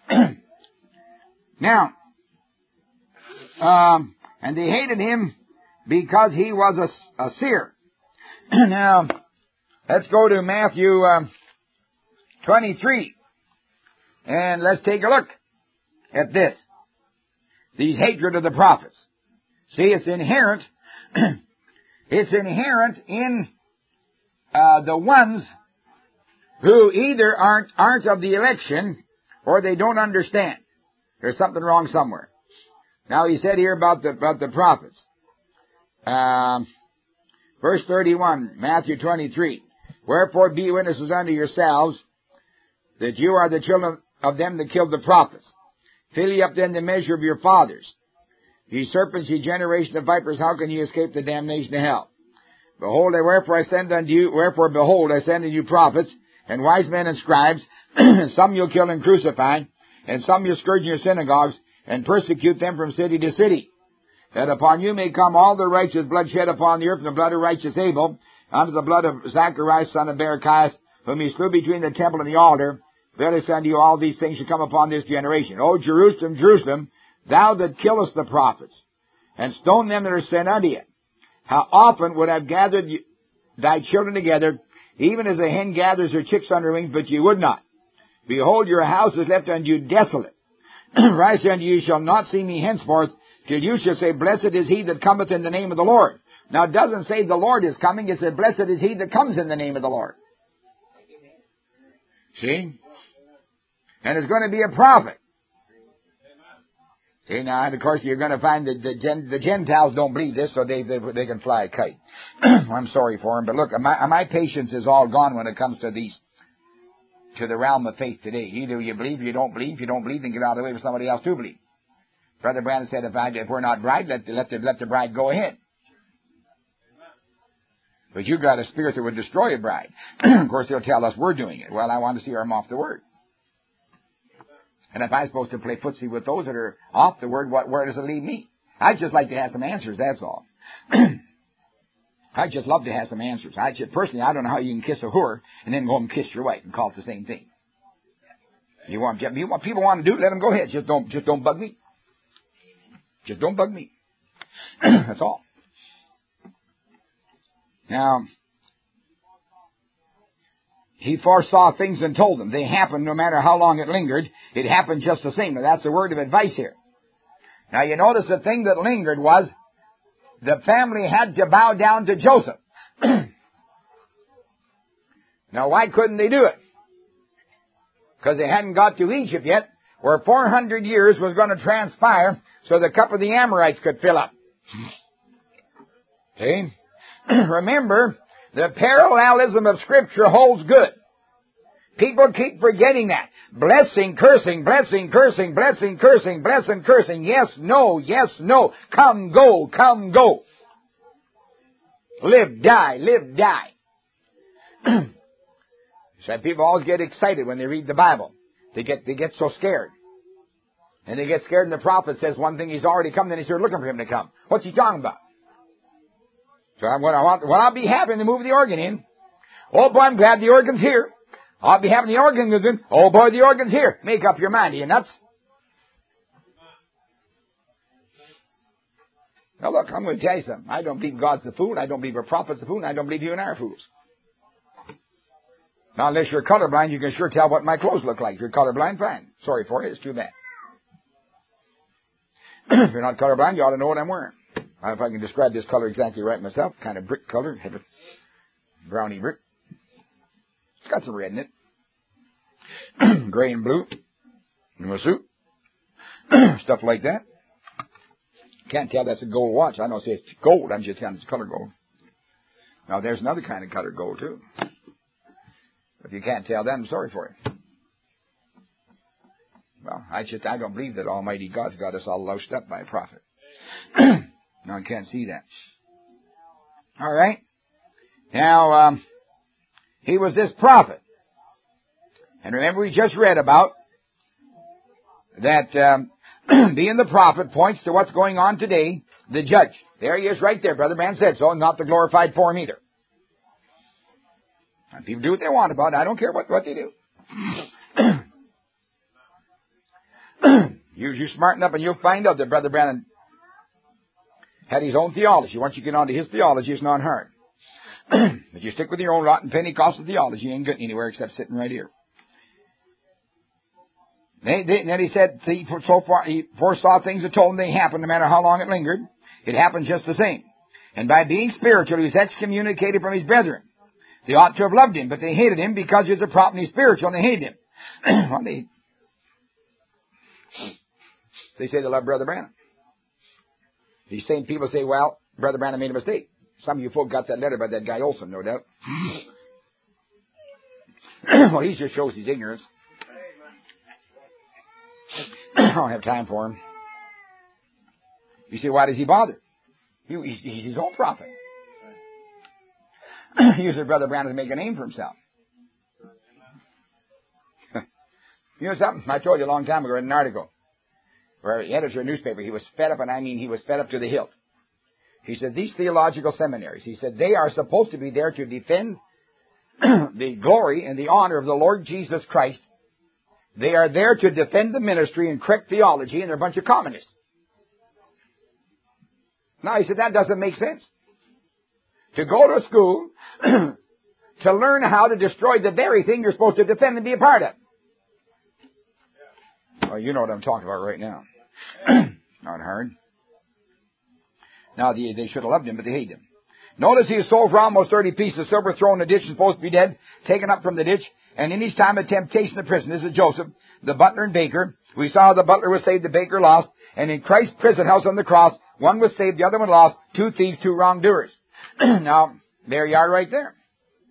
Now, um, and they hated him because he was a, a seer. Now, let's go to Matthew um, twenty-three, and let's take a look at this. These hatred of the prophets. See, it's inherent. It's inherent in uh, the ones who either aren't aren't of the election or they don't understand. There's something wrong somewhere. Now he said here about the about the prophets. Um, verse thirty-one, Matthew twenty-three. Wherefore be witnesses unto yourselves that you are the children of them that killed the prophets. Fill ye up then the measure of your fathers. Ye serpents, ye generation of vipers, how can ye escape the damnation of hell? Behold, wherefore I send unto you, wherefore behold, I send unto you prophets, and wise men and scribes, and some you'll kill and crucify, and some you'll scourge in your synagogues, and persecute them from city to city. That upon you may come all the righteous blood shed upon the earth, and the blood of righteous Abel, unto the blood of Zacharias, son of Barachias, whom he slew between the temple and the altar. Verily I say unto you, all these things shall come upon this generation. O Jerusalem, Jerusalem, thou that killest the prophets, and stone them that are sent unto you. How often would I have gathered thy children together, even as a hen gathers her chicks under her wings, but ye would not. Behold, your house is left unto you desolate. For I say unto you, you shall not see me henceforth, till you shall say, blessed is he that cometh in the name of the Lord. Now it doesn't say the Lord is coming, it says, blessed is he that comes in the name of the Lord. See? And it's going to be a prophet. See, now, and of course, you're going to find that the, Gen, the Gentiles don't believe this, so they, they they can fly a kite. I'm sorry for them, but look, my, my patience is all gone when it comes to these, to the realm of faith today. Either you believe, you don't believe. If you don't believe, then get out of the way for somebody else to believe. Brother Brandon said, if, I, if we're not bride, let, let, the, let the bride go ahead. But you got a spirit that would destroy a bride. Of course, they'll tell us we're doing it. Well, I want to see them off the word. And if I'm supposed to play footsie with those that are off the word, what, where does it lead me? I'd just like to have some answers, that's all. I'd just love to have some answers. I just, personally, I don't know how you can kiss a whore and then go home and kiss your wife and call it the same thing. You want, you want people want to do it, let them go ahead. Just don't, just don't bug me. Just don't bug me. That's all. Now, he foresaw things and told them. They happened no matter how long it lingered. It happened just the same. Now, that's a word of advice here. Now, you notice the thing that lingered was the family had to bow down to Joseph. Now, why couldn't they do it? Because they hadn't got to Egypt yet, where four hundred years was going to transpire so the cup of the Amorites could fill up. Okay? Remember, the parallelism of Scripture holds good. People keep forgetting that. Blessing, cursing, blessing, cursing, blessing, cursing, blessing, cursing. Yes, no, yes, no. Come, go, come, go. Live, die, live, die. So people always get excited when they read the Bible. They get, they get so scared. And they get scared and the prophet says one thing, he's already come, then he's here looking for him to come. What's he talking about? So what, I want, what I'll be happy to move the organ in. Oh boy, I'm glad the organ's here. I'll be having the organ again. Oh boy, the organ's here. Make up your mind. Are you nuts? Now look, I'm going to tell you something. I don't believe God's the fool. I don't believe a prophet's the fool. And I don't believe you and I are fools. Now, unless you're colorblind, you can sure tell what my clothes look like. If you're colorblind, fine. Sorry for it. It's too bad. If you're not colorblind, you ought to know what I'm wearing. If I can describe this color exactly right myself, kind of brick color, have a browny brick. It's got some red in it. Gray and blue. In my suit. Stuff like that. Can't tell that's a gold watch. I don't say it's gold. I'm just telling it's color gold. Now, there's another kind of color gold, too. If you can't tell that, I'm sorry for you. Well, I just, I don't believe that Almighty God's got us all loused up by a prophet. No, I can't see that. All right. Now, um, he was this prophet. And remember, we just read about that um, being the prophet points to what's going on today, the judge. There he is right there. Brother Man said so, not the glorified form either. And people do what they want about it. I don't care what, what they do. you, you smarten up and you'll find out that Brother Branham had his own theology. Once you get onto his theology, it's not hard. But you stick with your own rotten Pentecostal theology, you ain't getting anywhere except sitting right here. They, they, and then he said, he, so far, he foresaw things that told him they happened no matter how long it lingered. It happened just the same. And by being spiritual, he was excommunicated from his brethren. They ought to have loved him, but they hated him because he was a prophet and he's spiritual, and they hated him. Well, they, they say they love Brother Branham. These same people say, well, Brother Branham made a mistake. Some of you folk got that letter by that guy Olson, no doubt. Well, he just shows his ignorance. I don't have time for him. You see, why does he bother? He, he's, he's his own prophet. He used Brother Branham to make a name for himself. You know something? I told you a long time ago in an article where the editor of a newspaper, he was fed up, and I mean he was fed up to the hilt. He said, these theological seminaries, he said, they are supposed to be there to defend the glory and the honor of the Lord Jesus Christ. They are there to defend the ministry and correct theology, and they're a bunch of communists. Now, he said, that doesn't make sense. To go to school to learn how to destroy the very thing you're supposed to defend and be a part of. Well, you know what I'm talking about right now. Not hard. Now, they, they should have loved him, but they hated him. Notice he was sold for almost thirty pieces of silver, thrown in the ditch, and supposed to be dead, taken up from the ditch, and in his time of temptation in prison. This is Joseph, the butler and baker. We saw the butler was saved, the baker lost, and in Christ's prison house on the cross, one was saved, the other one lost, two thieves, two wrongdoers. Now, there you are right there.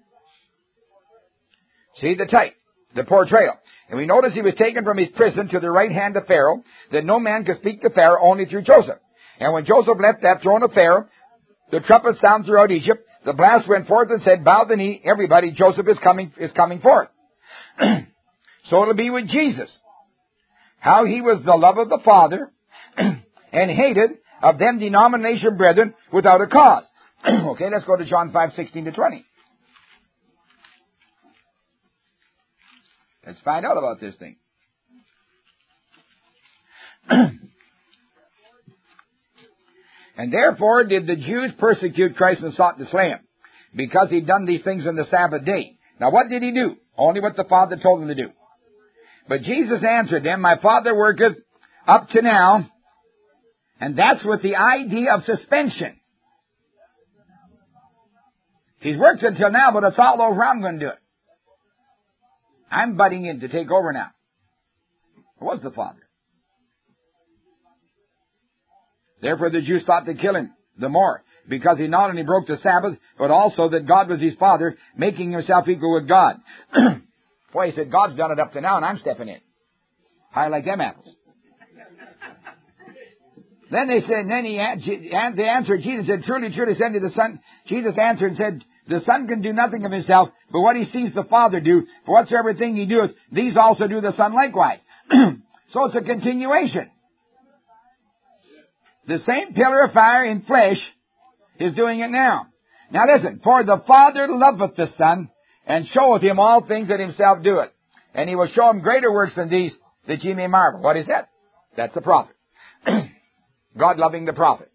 See the type, the portrayal. And we notice he was taken from his prison to the right hand of Pharaoh, that no man could speak to Pharaoh only through Joseph. And when Joseph left that throne of Pharaoh, the trumpet sounded throughout Egypt, the blast went forth and said, bow the knee, everybody, Joseph is coming, is coming forth. So it'll be with Jesus. How he was the love of the Father and hated of them denomination brethren without a cause. Okay, let's go to John five, sixteen to twenty. Let's find out about this thing. And therefore did the Jews persecute Christ and sought to slay him, because he'd done these things on the Sabbath day. Now what did he do? Only what the Father told him to do. But Jesus answered them, my Father worketh up to now, and that's with the idea of suspension. He's worked until now, but it's all over. I'm going to do it. I'm butting in to take over now. It was the Father. Therefore the Jews thought to kill him the more, because he not only broke the Sabbath, but also that God was his Father, making himself equal with God. Boy, he said, God's done it up to now, and I'm stepping in. How you like them apples? Then they said, and then he, and they answered, Jesus said, truly, truly, said to the Son, Jesus answered and said, the Son can do nothing of himself, but what he sees the Father do, for whatsoever thing he doeth, these also do the Son likewise. So it's a continuation. The same pillar of fire in flesh is doing it now. Now listen, for the Father loveth the Son, and showeth him all things that himself doeth. And he will show him greater works than these, that ye may marvel. What is that? That's the prophet. God loving the prophet.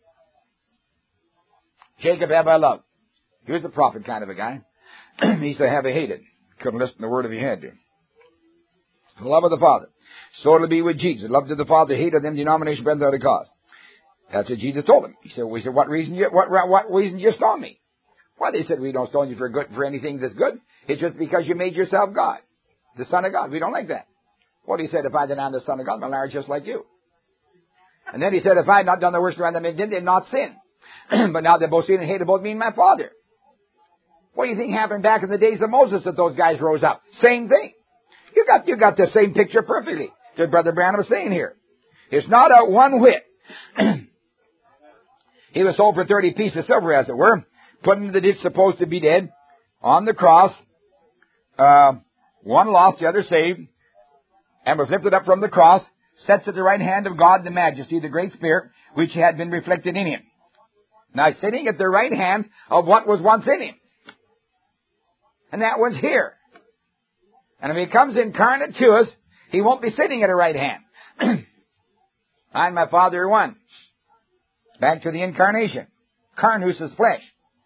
Jacob have I loved. He was a prophet kind of a guy. He said, have I hated. Couldn't listen to the word if he had to. The love of the Father. So it'll be with Jesus. Love to the Father, hate of them, denomination, brethren, without a cause. That's what Jesus told him. He said, we said, what reason you, what, what reason you stone me? Well, they said, we don't stone you for good, for anything that's good. It's just because you made yourself God. The Son of God. We don't like that. Well, he said, if I deny the Son of God, my liar just like you. And then he said, if I had not done the works around them, then they'd not sin. But now they both sin and hated both me and my Father. What do you think happened back in the days of Moses that those guys rose up? Same thing. You got, you got the same picture perfectly. That Brother Branham was saying here. It's not out one whit. He was sold for thirty pieces of silver, as it were, put into the ditch supposed to be dead, on the cross, uh, one lost, the other saved, and was lifted up from the cross, sits at the right hand of God, the Majesty, the Great Spirit, which had been reflected in him. Now, sitting at the right hand of what was once in him. And that was here. And if he comes incarnate to us, he won't be sitting at the right hand. I and my Father are one. Back to the incarnation. Carnus is flesh.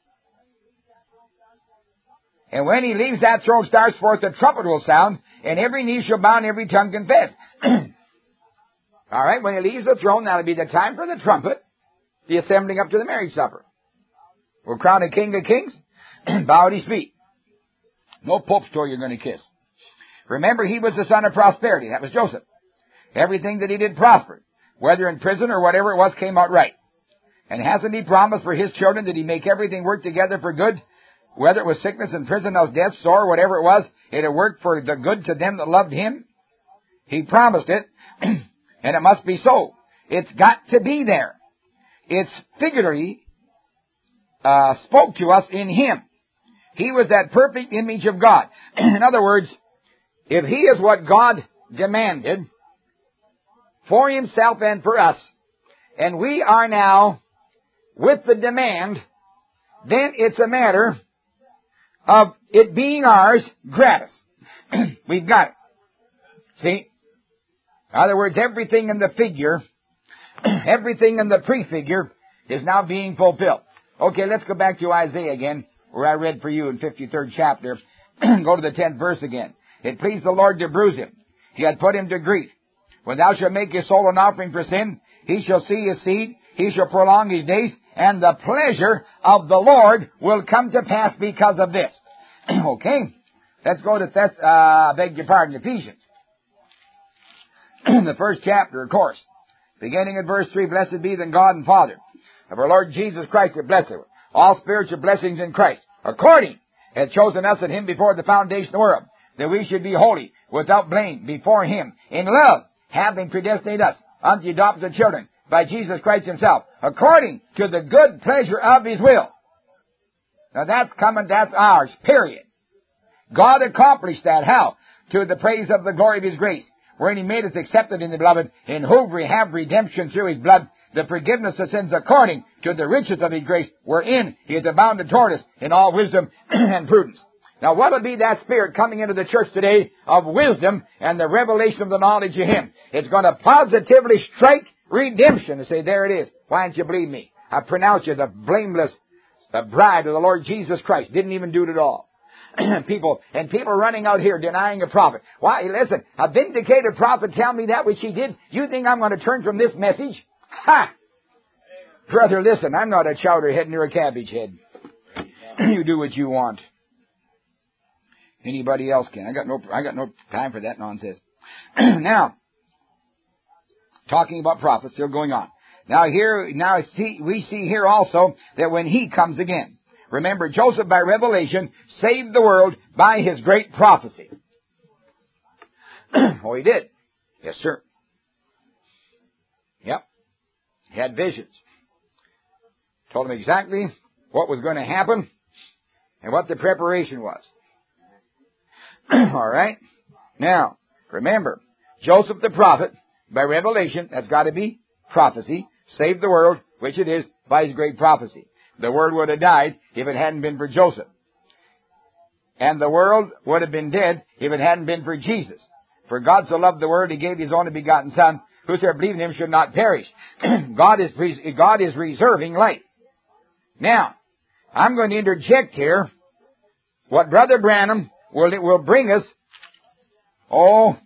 And when he leaves that throne, starts forth, the trumpet will sound, and every knee shall bow and every tongue confess. All right, when he leaves the throne, that'll be the time for the trumpet, the assembling up to the marriage supper. We'll crown a king of kings, bow at his feet. No pope's toe you're going to kiss. Remember, he was the son of prosperity. That was Joseph. Everything that he did prospered. Whether in prison or whatever it was, came out right. And hasn't he promised for his children that he make everything work together for good? Whether it was sickness and prison, or death, sore, whatever it was, it'll work for the good to them that loved him. He promised it, and it must be so. It's got to be there. It's figuratively uh, spoke to us in him. He was that perfect image of God. In other words, if he is what God demanded for himself and for us, and we are now with the demand, then it's a matter of it being ours gratis. We've got it. See? In other words, everything in the figure, everything in the prefigure is now being fulfilled. Okay, let's go back to Isaiah again, where I read for you in fifty-third chapter. Go to the tenth verse again. It pleased the Lord to bruise him. He had put him to grief. When thou shalt make his soul an offering for sin, he shall see his seed, he shall prolong his days, and the pleasure of the Lord will come to pass because of this. Okay? Let's go to, Thess- uh, beg your pardon, Ephesians. The first chapter, of course. Beginning at verse three, blessed be the God and Father of our Lord Jesus Christ, that blessed with all spiritual blessings in Christ, according hath chosen us in him before the foundation of the world, that we should be holy, without blame, before him, in love, having predestinated us unto adopted children by Jesus Christ himself, according to the good pleasure of his will. Now that's coming, that's ours, period. God accomplished that. How? To the praise of the glory of his grace, wherein he made us accepted in the beloved, in whom we have redemption through his blood, the forgiveness of sins according to the riches of his grace, wherein he has abounded toward us in all wisdom and prudence. Now what will be that spirit coming into the church today of wisdom and the revelation of the knowledge of him? It's going to positively strike redemption and say, there it is. Why don't you believe me? I pronounce you the blameless the bride of the Lord Jesus Christ. Didn't even do it at all. people, and people running out here denying a prophet. Why, listen, a vindicated prophet tell me that which he did. You think I'm going to turn from this message? Ha! Brother, listen, I'm not a chowder head nor a cabbage head. You do what you want. Anybody else can. I got no, I got no time for that nonsense. Now, talking about prophets, still going on. Now here, now see, we see here also that when he comes again, remember Joseph by revelation saved the world by his great prophecy. Oh, he did. Yes, sir. Yep. He had visions. Told him exactly what was going to happen and what the preparation was. All right. Now, remember, Joseph the prophet, by revelation, that's got to be prophecy, saved the world, which it is, by his great prophecy. The word would have died if it hadn't been for Joseph. And the world would have been dead if it hadn't been for Jesus. For God so loved the world, He gave His only begotten Son. Whosoever believes in Him should not perish. God is, God is reserving life. Now, I'm going to interject here what Brother Branham will, will bring us. Oh,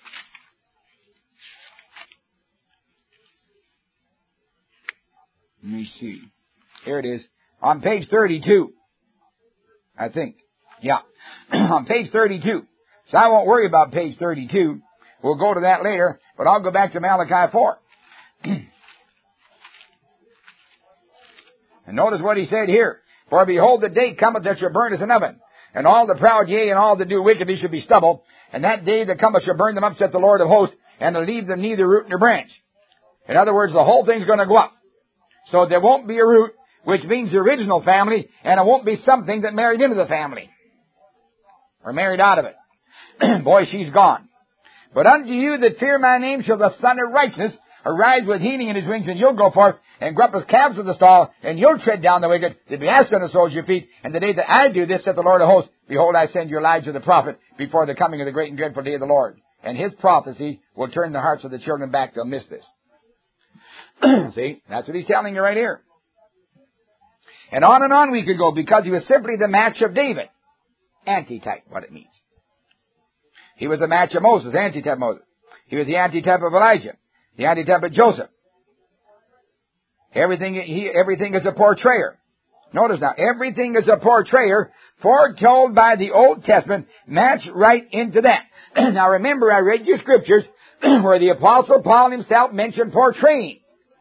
let me see. Here it is. On page thirty-two. I think. Yeah. On page thirty-two. So I won't worry about page thirty-two. We'll go to that later. But I'll go back to Malachi four. And notice what he said here. For behold, the day cometh that shall burn as an oven. And all the proud, yea, and all that do wickedly shall be stubble. And that day that cometh shall burn them up, saith the Lord of hosts, and to leave them neither root nor branch. In other words, the whole thing's going to go up. So there won't be a root, which means the original family, and it won't be something that married into the family. Or married out of it. Boy, she's gone. But unto you that fear my name shall the Son of Righteousness arise with healing in his wings, and you'll go forth and grub his calves of the stall, and you'll tread down the wicked, to be asked on the soles of your feet. And the day that I do this, saith the Lord of hosts, behold, I send you Elijah the prophet before the coming of the great and dreadful day of the Lord. And his prophecy will turn the hearts of the children back. They'll miss this. See, that's what he's telling you right here. And on and on we could go, because he was simply the match of David. Antitype, what it means. He was the match of Moses, antitype of Moses. He was the antitype of Elijah, the antitype of Joseph. Everything, he, everything is a portrayer. Notice now, everything is a portrayer foretold by the Old Testament, match right into that. Now remember, I read you scriptures where the Apostle Paul himself mentioned portraying.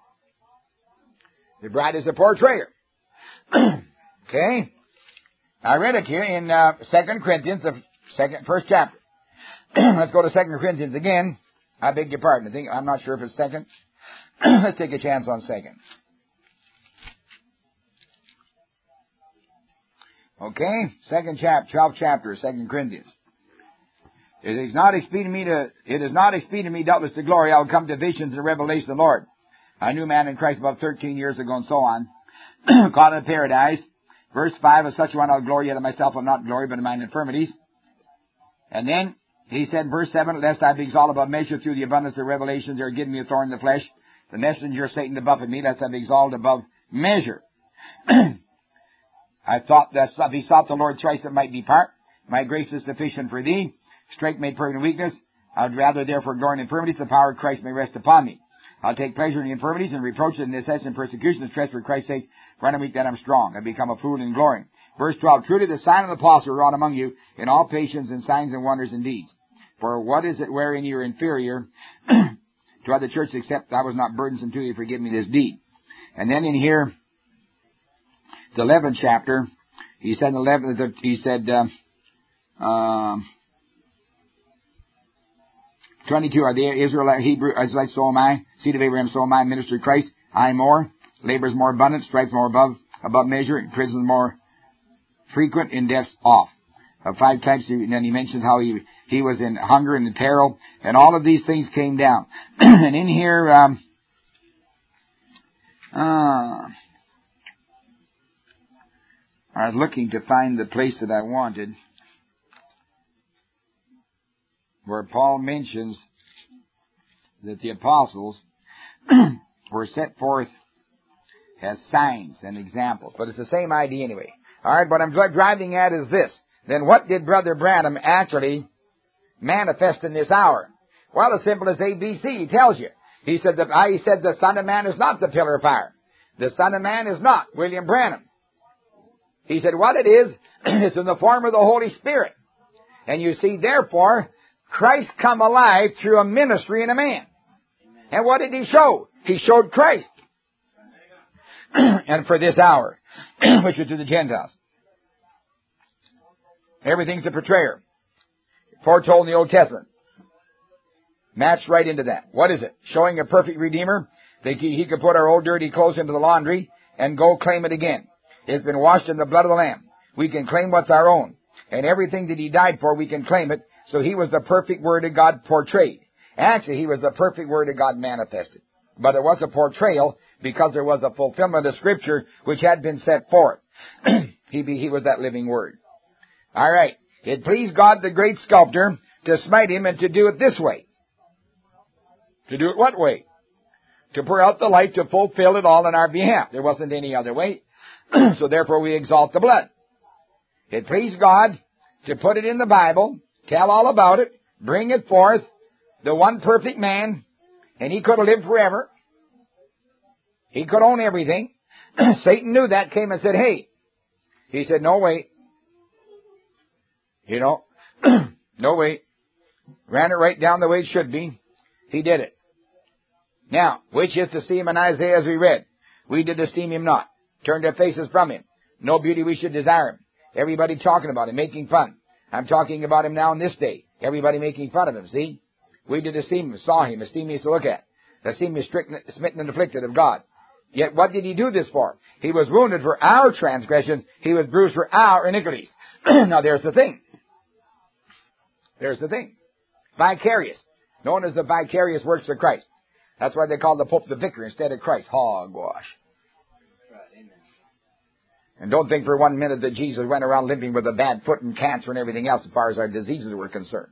The bride is a portrayer. Okay? I read it here in uh, Second Corinthians, the second, first chapter. Let's go to Second Corinthians again. I beg your pardon. I think, I'm not sure if it's second. Let's take a chance on second. Okay? Second chapter, twelfth chapter of Second Corinthians. It is not expedient me to, it is not expedient me doubtless to glory. I will come to visions and revelation of the Lord. I knew a man in Christ about thirteen years ago and so on. Caught in paradise. Verse five, of such one I'll glory, yet of myself will not glory, but in mine infirmities. And then he said, verse seven, lest I be exalted above measure through the abundance of revelations, there are given me a thorn in the flesh, the messenger of Satan to buffet me, lest I be exalted above measure. I thought that if he sought the Lord thrice, it might depart. My grace is sufficient for thee. Strength made perfect in weakness. I would rather therefore glory in infirmities, the power of Christ may rest upon me. I'll take pleasure in the infirmities and reproaches and necessities and persecutions and stress for Christ's sake. For I'm weak, that I'm strong. I become a fool in glory. Verse twelve, truly the sign of the apostle wrought among you in all patience and signs and wonders and deeds. For what is it wherein you are inferior to other churches, except I was not burdensome to you, forgive me this deed. And then in here, the eleventh chapter, he said, eleventh, he said, uh, uh, twenty-two, are the Israelite, Hebrew, Israelites, so am I, seed of Abraham, so am I, minister of Christ, I more, labors more abundant, stripes more above, above measure, prisons more frequent, in deaths off. Of five types, and then he mentions how he, he was in hunger and in peril, and all of these things came down. And in here, um, uh, I was looking to find the place that I wanted, where Paul mentions that the apostles were set forth as signs and examples. But it's the same idea anyway. All right, what I'm driving at is this. Then what did Brother Branham actually manifest in this hour? Well, as simple as A B C, he tells you. He said, that, he said the Son of Man is not the pillar of fire. The Son of Man is not William Branham. He said what it is, is in the form of the Holy Spirit. And you see, therefore, Christ come alive through a ministry in a man. And what did he show? He showed Christ. And for this hour, which is to the Gentiles. Everything's a portrayer. Foretold in the Old Testament. Matched right into that. What is it? Showing a perfect Redeemer. That he, he could put our old dirty clothes into the laundry and go claim it again. It's been washed in the blood of the Lamb. We can claim what's our own. And everything that he died for, we can claim it. So he was the perfect Word of God portrayed. Actually, he was the perfect Word of God manifested. But it was a portrayal because there was a fulfillment of Scripture which had been set forth. he, be, he was that living Word. All right. It pleased God, the great sculptor, to smite him and to do it this way. To do it what way? To pour out the light to fulfill it all on our behalf. There wasn't any other way. So therefore we exalt the blood. It pleased God to put it in the Bible, tell all about it, bring it forth, the one perfect man, and he could have lived forever. He could own everything. Satan knew that, came and said, hey. He said, no way. You know, no way. Ran it right down the way it should be. He did it. Now, which is to see him in Isaiah as we read. We did esteem him not. Turned our faces from him. No beauty we should desire him. Everybody talking about him, making fun. I'm talking about him now in this day. Everybody making fun of him, see? We did esteem him, saw him, esteem him to look at. Esteem him stricken, smitten and afflicted of God. Yet what did he do this for? He was wounded for our transgressions. He was bruised for our iniquities. Now there's the thing. There's the thing. Vicarious. Known as the vicarious works of Christ. That's why they call the Pope the vicar instead of Christ. Hogwash. And don't think for one minute that Jesus went around limping with a bad foot and cancer and everything else as far as our diseases were concerned.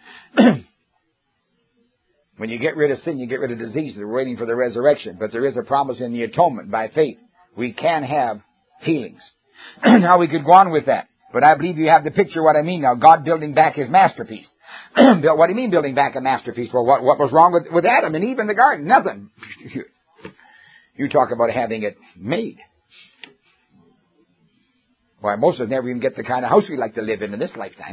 When you get rid of sin, you get rid of diseases. We're waiting for the resurrection. But there is a promise in the atonement by faith. We can have healings. Now we could go on with that. But I believe you have the picture what I mean now. God building back his masterpiece. What do you mean building back a masterpiece? Well, what, what was wrong with, with Adam and Eve in the garden? Nothing. You talk about having it made. Why, most of us never even get the kind of house we like to live in in this lifetime.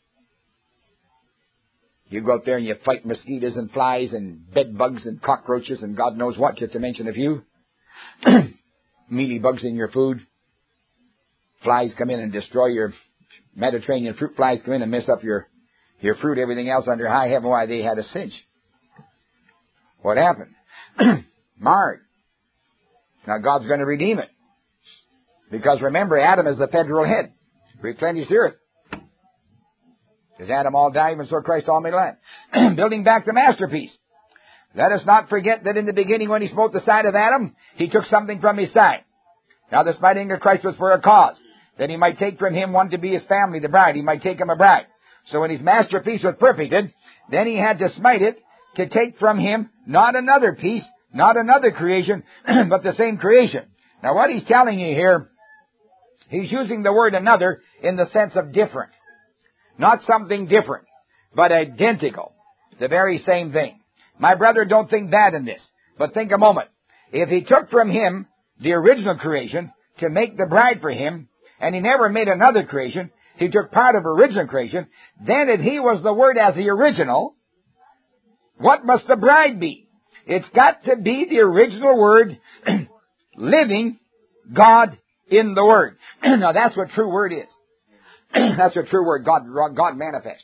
You go out there and you fight mosquitoes and flies and bed bugs and cockroaches and God knows what, just to mention a few. Mealy bugs in your food. Flies come in and destroy your Mediterranean fruit. Flies come in and mess up your, your fruit, everything else under high heaven. Why, they had a cinch. What happened? Marred. Now God's going to redeem it. Because remember, Adam is the federal head. Replenish the earth. Because Adam all died, and so Christ all made alive. Building back the masterpiece. Let us not forget that in the beginning when he smote the side of Adam, he took something from his side. Now the smiting of Christ was for a cause. That he might take from him one to be his family, the bride. He might take him a bride. So when his masterpiece was perfected, then he had to smite it to take from him not another piece, not another creation, but the same creation. Now what he's telling you here, he's using the word another in the sense of different. Not something different, but identical. The very same thing. My brother, don't think bad in this, but think a moment. If he took from him the original creation to make the bride for him, and he never made another creation, he took part of original creation, then if he was the word as the original, what must the bride be? It's got to be the original word, living God in the Word. Now that's what true Word is. That's what true Word, God, God manifest.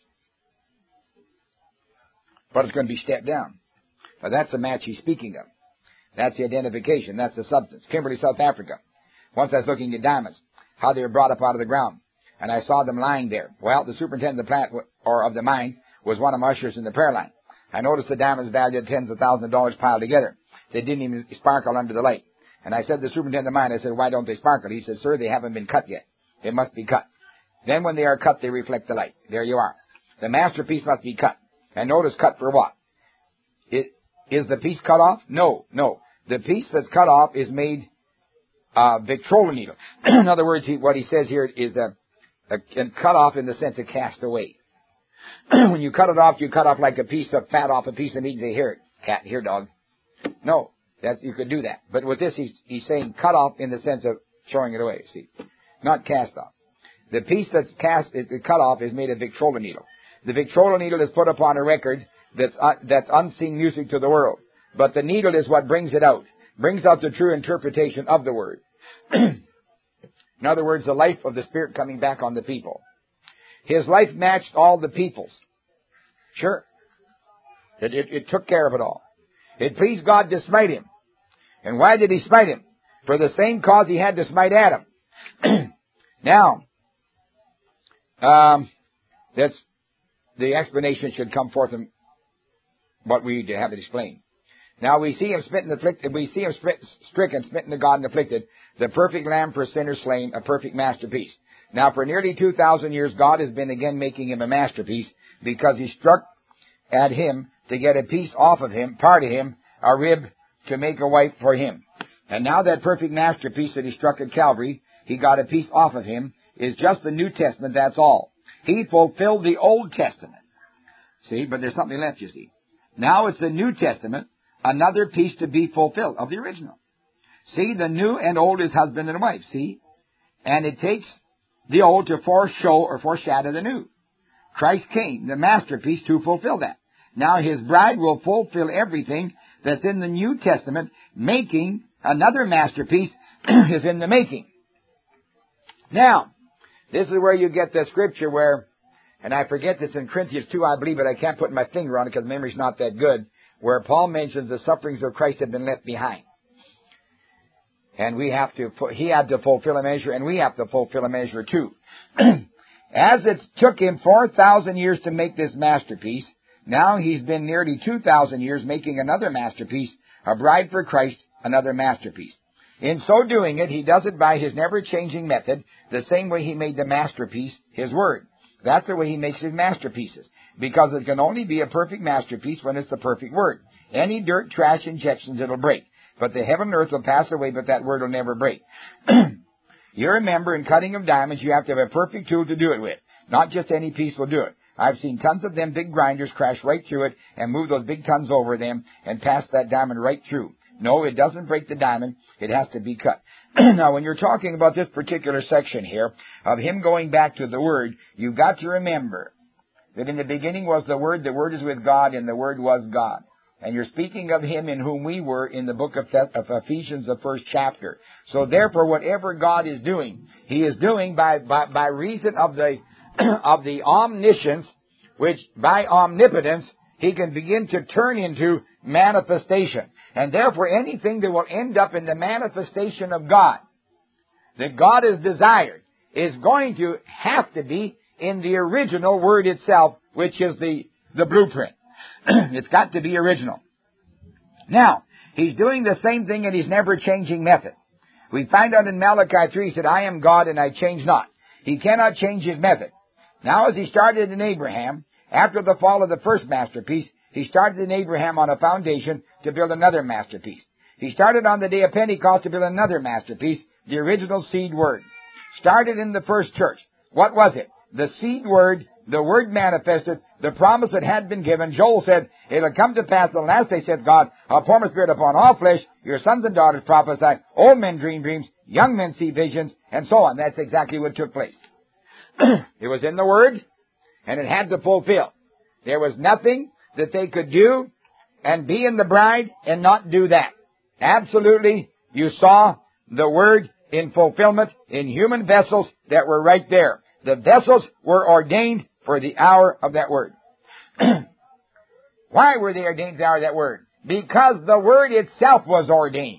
But it's going to be stepped down. Now that's the match he's speaking of. That's the identification. That's the substance. Kimberley, South Africa. Once I was looking at diamonds, how they were brought up out of the ground. And I saw them lying there. Well, the superintendent of the plant, or of the mine, was one of my ushers in the prayer line. I noticed the diamonds valued at tens of thousands of dollars piled together. They didn't even sparkle under the light. And I said to the superintendent of the mine, I said, why don't they sparkle? He said, sir, they haven't been cut yet. They must be cut. Then when they are cut, they reflect the light. There you are. The masterpiece must be cut. And notice, cut for what? It, is the piece cut off? No, no. The piece that's cut off is made uh, Victrola needle. In other words, he, what he says here is a, a, a cut off in the sense of cast away. When you cut it off, you cut off like a piece of fat off a piece of meat and say, here, cat, here, dog. No, that you could do that. But with this, he's, he's saying cut off in the sense of throwing it away, see. Not cast off. The piece that's cast, is cut off is made of Victrola needle. The Victrola needle is put upon a record that's, uh, that's unseen music to the world. But the needle is what brings it out. Brings out the true interpretation of the word. In other words, the life of the Spirit coming back on the people. His life matched all the people's. Sure. It, it, it took care of it all. It pleased God to smite him. And why did he smite him? For the same cause he had to smite Adam. Now, um, that's, the explanation should come forth in what we need to have it explained. Now we see him smitten, afflicted, we see him stricken, smitten to God and afflicted. The perfect lamb for sinners slain, a perfect masterpiece. Now for nearly two thousand years, God has been again making him a masterpiece because he struck at him to get a piece off of him, part of him, a rib to make a wife for him. And now that perfect masterpiece that he struck at Calvary, he got a piece off of him, is just the New Testament, that's all. He fulfilled the Old Testament. See, but there's something left, you see. Now it's the New Testament, another piece to be fulfilled of the original. See, the new and old is husband and wife, see? And it takes the old to foreshow or foreshadow the new. Christ came, the masterpiece, to fulfill that. Now his bride will fulfill everything that's in the New Testament, making another masterpiece is in the making. Now, this is where you get the scripture where, and I forget this in Corinthians two, I believe, but I can't put my finger on it because memory's not that good, where Paul mentions the sufferings of Christ have been left behind. And we have to, he had to fulfill a measure, and we have to fulfill a measure too. As it took him four thousand years to make this masterpiece, now he's been nearly two thousand years making another masterpiece, a bride for Christ, another masterpiece. In so doing it, he does it by his never-changing method, the same way he made the masterpiece, his word. That's the way he makes his masterpieces, because it can only be a perfect masterpiece when it's the perfect word. Any dirt, trash, injections, it'll break. But the heaven and earth will pass away, but that word will never break. You remember, in cutting of diamonds, you have to have a perfect tool to do it with. Not just any piece will do it. I've seen tons of them big grinders crash right through it and move those big tons over them and pass that diamond right through. No, it doesn't break the diamond. It has to be cut. Now, when you're talking about this particular section here of him going back to the Word, you've got to remember that in the beginning was the Word, the Word is with God, and the Word was God. And you're speaking of him in whom we were in the book of Ephesians, the first chapter. So therefore, whatever God is doing, he is doing by, by, by reason of the, of the omniscience, which by omnipotence, he can begin to turn into manifestation. And therefore, anything that will end up in the manifestation of God, that God has desired, is going to have to be in the original Word itself, which is the, the blueprint. It's got to be original. Now, he's doing the same thing in his never-changing method. We find out in Malachi three, he said, I am God and I change not. He cannot change his method. Now, as he started in Abraham, after the fall of the first masterpiece, he started in Abraham on a foundation to build another masterpiece. He started on the day of Pentecost to build another masterpiece, the original seed word. Started in the first church. What was it? The seed word, the word manifested, the promise that had been given. Joel said, it'll come to pass in the last day, said God, I'll pour my spirit upon all flesh, your sons and daughters prophesy, old men dream dreams, young men see visions, and so on. That's exactly what took place. It was in the Word, and it had to fulfill. There was nothing that they could do and be in the bride and not do that. Absolutely, you saw the Word in fulfillment in human vessels that were right there. The vessels were ordained for the hour of that Word. Why were they ordained for the hour of that Word? Because the Word itself was ordained.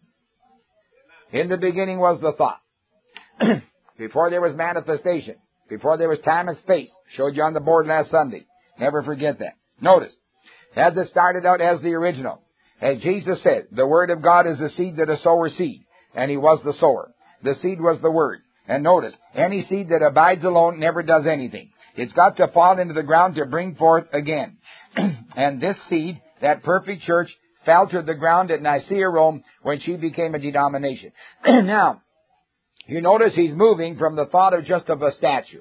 In the beginning was the thought. Before there was manifestation. Before there was time and space. Showed you on the board last Sunday. Never forget that. Notice, as it started out as the original. As Jesus said, the Word of God is the seed that a sower seed. And he was the sower. The seed was the Word. And notice, any seed that abides alone never does anything. It's got to fall into the ground to bring forth again. And this seed, that perfect church, fell to the ground at Nicaea, Rome, when she became a denomination. Now, you notice he's moving from the thought of just of a statue.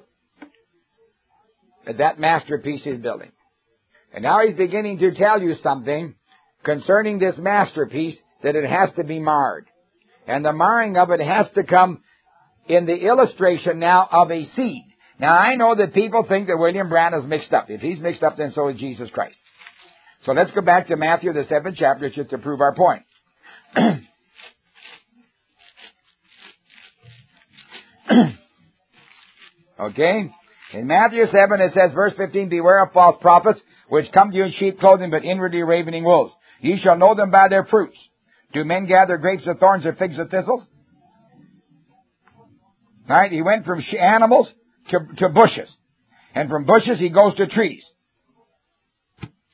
That masterpiece he's building. And now he's beginning to tell you something concerning this masterpiece, that it has to be marred. And the marring of it has to come in the illustration now of a seed. Now, I know that people think that William Branham is mixed up. If he's mixed up, then so is Jesus Christ. So let's go back to Matthew, the seventh chapter, just to prove our point. Okay? In Matthew seven, it says, verse fifteen, beware of false prophets, which come to you in sheep clothing, but inwardly ravening wolves. Ye shall know them by their fruits. Do men gather grapes of thorns or figs of thistles? All right, he went from animals to, to bushes. And from bushes he goes to trees.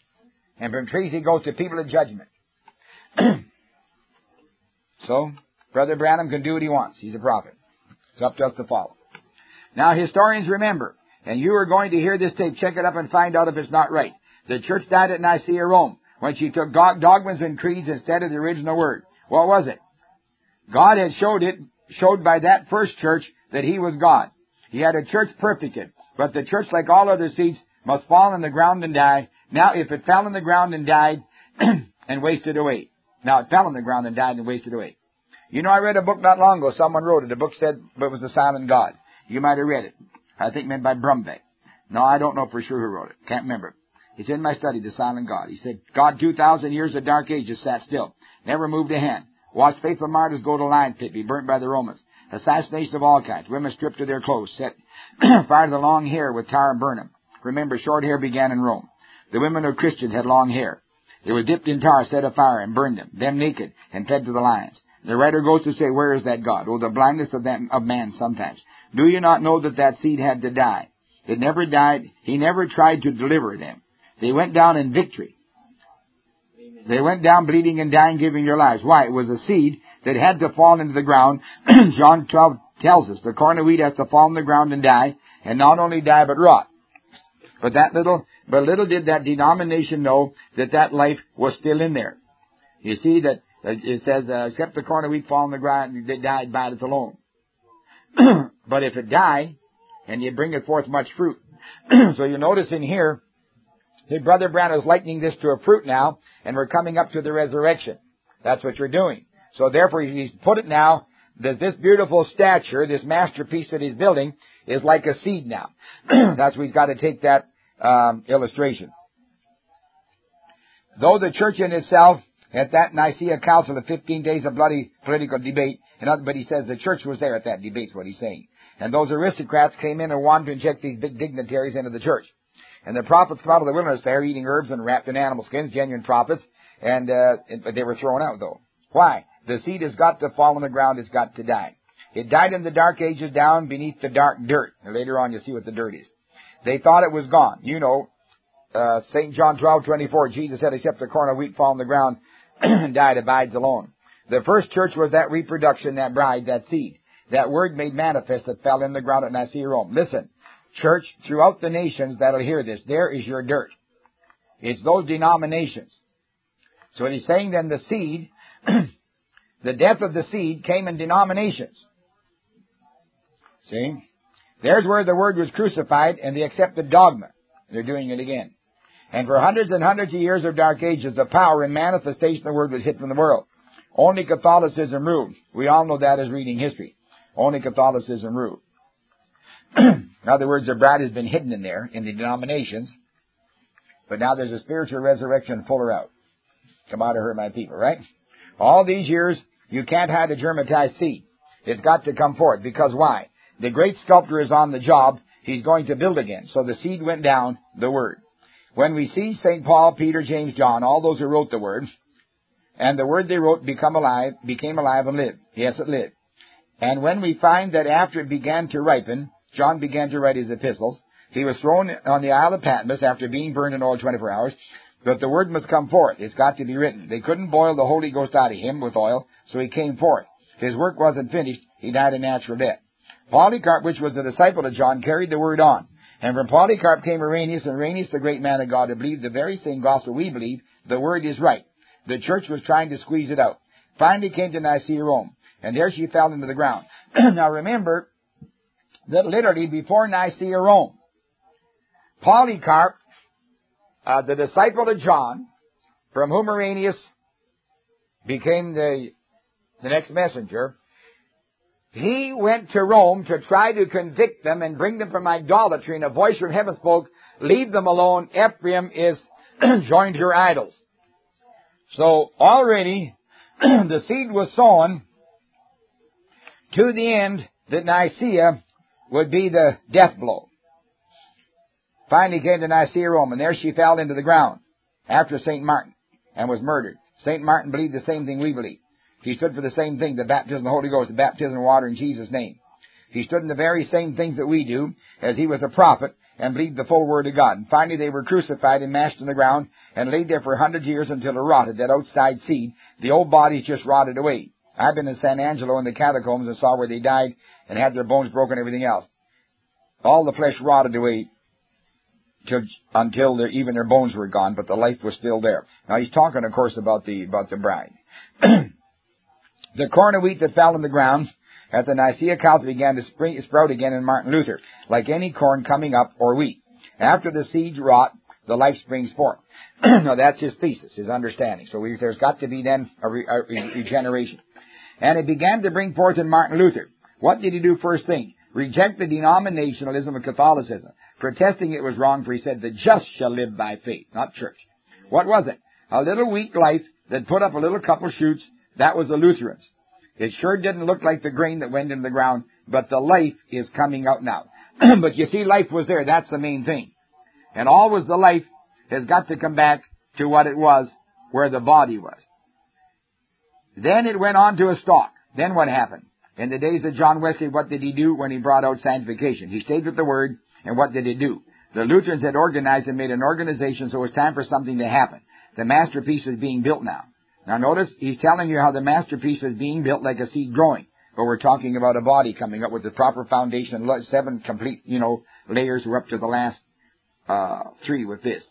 And from trees he goes to people of judgment. So, Brother Branham can do what he wants. He's a prophet. It's up to us to follow. Now, historians remember, and you are going to hear this tape, check it up and find out if it's not right. The church died at Nicaea, Rome, when she took dogmas and creeds instead of the original word. What was it? God had showed it, showed by that first church that he was God. He had a church perfected, but the church, like all other seeds, must fall on the ground and die. Now, if it fell on the ground and died and wasted away. Now, it fell on the ground and died and wasted away. You know, I read a book not long ago. Someone wrote it. The book said it was the silent God. You might have read it. I think meant by Brumbeck. No, I don't know for sure who wrote it. Can't remember. It's in my study, The Silent God. He said, God, two thousand years of dark ages sat still. Never moved a hand. Watched faithful martyrs go to lion pit, be burnt by the Romans. Assassination of all kinds. Women stripped of their clothes. Set fire to the long hair with tar and burn them. Remember, short hair began in Rome. The women of Christians had long hair. They were dipped in tar, set afire, and burned them, them naked, and fed to the lions. The writer goes to say, where is that God? Oh, the blindness of that of man sometimes. Do you not know that that seed had to die? It never died. He never tried to deliver them. They went down in victory. They went down bleeding and dying, giving their lives. Why? It was a seed that had to fall into the ground. John twelve tells us the corn of wheat has to fall in the ground and die, and not only die but rot. But that little, but little did that denomination know that that life was still in there. You see that uh, it says, uh, except the corn of wheat fall in the ground, they died by it alone. But if it die, and you bring it forth much fruit. So you notice in here, that Brother Branham is likening this to a fruit now, and we're coming up to the resurrection. That's what you're doing. So therefore, he's put it now, that this beautiful stature, this masterpiece that he's building, is like a seed now. That's where he's got to take that um, illustration. Though the church in itself, at that Nicaea Council of fifteen days of bloody political debate, and but he says the church was there at that debate, is what he's saying. And those aristocrats came in and wanted to inject these big dignitaries into the church. And the prophets come out of the wilderness there, eating herbs and wrapped in animal skins, genuine prophets, and uh, they were thrown out, though. Why? The seed has got to fall on the ground, it's got to die. It died in the dark ages down beneath the dark dirt. And later on, you'll see what the dirt is. They thought it was gone. You know, uh, Saint John twelve twenty-four, Jesus said, except the corn of wheat fall on the ground and died, abides alone. The first church was that reproduction, that bride, that seed. That word made manifest that fell in the ground at Nicaea, Rome. Listen, church, throughout the nations that'll hear this, there is your dirt. It's those denominations. So he's saying then the seed, the death of the seed came in denominations. See? There's where the word was crucified and they accepted dogma. They're doing it again. And for hundreds and hundreds of years of dark ages, the power and manifestation of the word was hid from the world. Only Catholicism ruled. We all know that as reading history. Only Catholicism ruled. In other words, the bride has been hidden in there, in the denominations. But now there's a spiritual resurrection, pull her out. Come out of her, my people, right? All these years, you can't hide a germatized seed. It's got to come forth. Because why? The great sculptor is on the job. He's going to build again. So the seed went down, the word. When we see Saint Paul, Peter, James, John, all those who wrote the word, and the word they wrote become alive, became alive and lived. Yes, it lived. And when we find that after it began to ripen, John began to write his epistles. He was thrown on the Isle of Patmos after being burned in oil twenty-four hours. But the word must come forth. It's got to be written. They couldn't boil the Holy Ghost out of him with oil, so he came forth. His work wasn't finished. He died a natural death. Polycarp, which was a disciple of John, carried the word on. And from Polycarp came Irenaeus, and Irenaeus, the great man of God, who believed the very same gospel we believe. The word is right. The church was trying to squeeze it out. Finally came to Nicaea, Rome. And there she fell into the ground. Now remember that literally before Nicaea, Rome, Polycarp, uh, the disciple of John, from whom Irenaeus became the, the next messenger, he went to Rome to try to convict them and bring them from idolatry. And a voice from heaven spoke, leave them alone. Ephraim is joined your idols. So already the seed was sown to the end that Nicaea would be the death blow. Finally came to Nicaea, Rome, and there she fell into the ground after Saint Martin and was murdered. Saint Martin believed the same thing we believe. He stood for the same thing, the baptism of the Holy Ghost, the baptism of water in Jesus' name. He stood in the very same things that we do, as he was a prophet and believed the full word of God. And finally they were crucified and mashed in the ground and laid there for a hundred years until it rotted, that outside seed. The old bodies just rotted away. I've been in San Angelo in the catacombs and saw where they died and had their bones broken and everything else. All the flesh rotted away till, until their, even their bones were gone, but the life was still there. Now he's talking, of course, about the about the bride. The corn of wheat that fell in the ground at the Nicaea Council began to spring, sprout again in Martin Luther, like any corn coming up or wheat. After the seeds rot, the life springs forth. Now that's his thesis, his understanding. So we, there's got to be then a, re, a regeneration. And it began to bring forth in Martin Luther. What did he do first thing? Reject the denominationalism of Catholicism, protesting it was wrong, for he said, the just shall live by faith, not church. What was it? A little weak life that put up a little couple shoots. That was the Lutherans. It sure didn't look like the grain that went into the ground, but the life is coming out now. But you see, life was there. That's the main thing. And always the life has got to come back to what it was, where the body was. Then it went on to a stalk. Then what happened? In the days of John Wesley, what did he do when he brought out sanctification? He stayed with the Word, and what did he do? The Lutherans had organized and made an organization, so it was time for something to happen. The masterpiece is being built now. Now notice, he's telling you how the masterpiece is being built like a seed growing. But we're talking about a body coming up with the proper foundation, seven complete, you know, layers. We're up to the last uh three with this.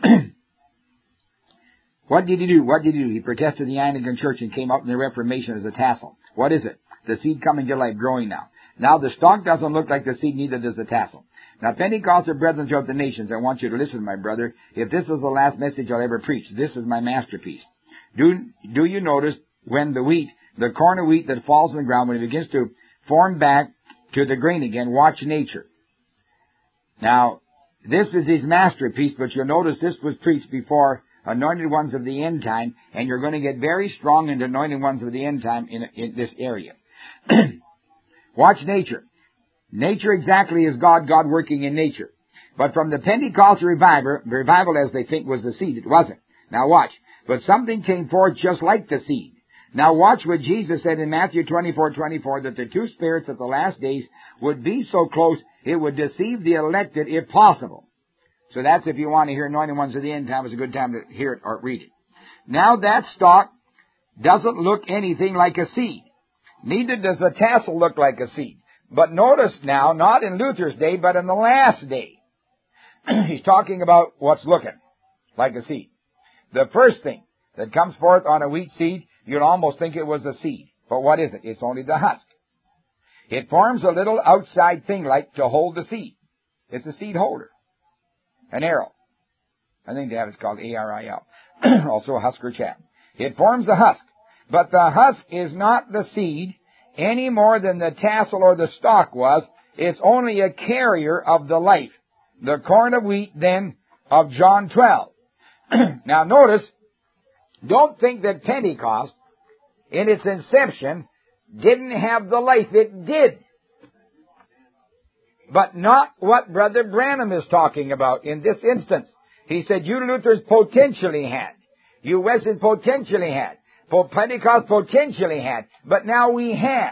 What did he do? What did he do? He protested the Anglican Church and came up in the Reformation as a tassel. What is it? The seed coming to life, growing now. Now the stalk doesn't look like the seed, neither does the tassel. Now Pentecostal brethren throughout the nations, I want you to listen, my brother. If this was the last message I'll ever preach, this is my masterpiece. Do, do you notice when the wheat, the corn of wheat that falls in the ground, when it begins to form back to the grain again, watch nature. Now, this is his masterpiece, but you'll notice this was preached before anointed ones of the end time, and you're going to get very strong into anointed ones of the end time in, in this area. Watch nature. Nature exactly is God, God working in nature. But from the Pentecostal revival, revival as they think was the seed, it wasn't. Now watch. But something came forth just like the seed. Now watch what Jesus said in Matthew twenty-four twenty-four, that the two spirits of the last days would be so close, it would deceive the elected if possible. So that's, if you want to hear anointed ones of the end time, it's a good time to hear it or read it. Now that stalk doesn't look anything like a seed. Neither does the tassel look like a seed. But notice now, not in Luther's day, but in the last day. He's talking about what's looking like a seed. The first thing that comes forth on a wheat seed, you'd almost think it was a seed. But what is it? It's only the husk. It forms a little outside thing like to hold the seed. It's a seed holder. An arrow. I think that is called A R I L. Also a husk or chaff. It forms a husk. But the husk is not the seed any more than the tassel or the stalk was. It's only a carrier of the life. The corn of wheat, then, of John twelve. Now notice, don't think that Pentecost, in its inception, didn't have the life. It did. But not what Brother Branham is talking about in this instance. He said, you Luthers potentially had. You Wesleyans potentially had. Pentecost potentially had. But now we have.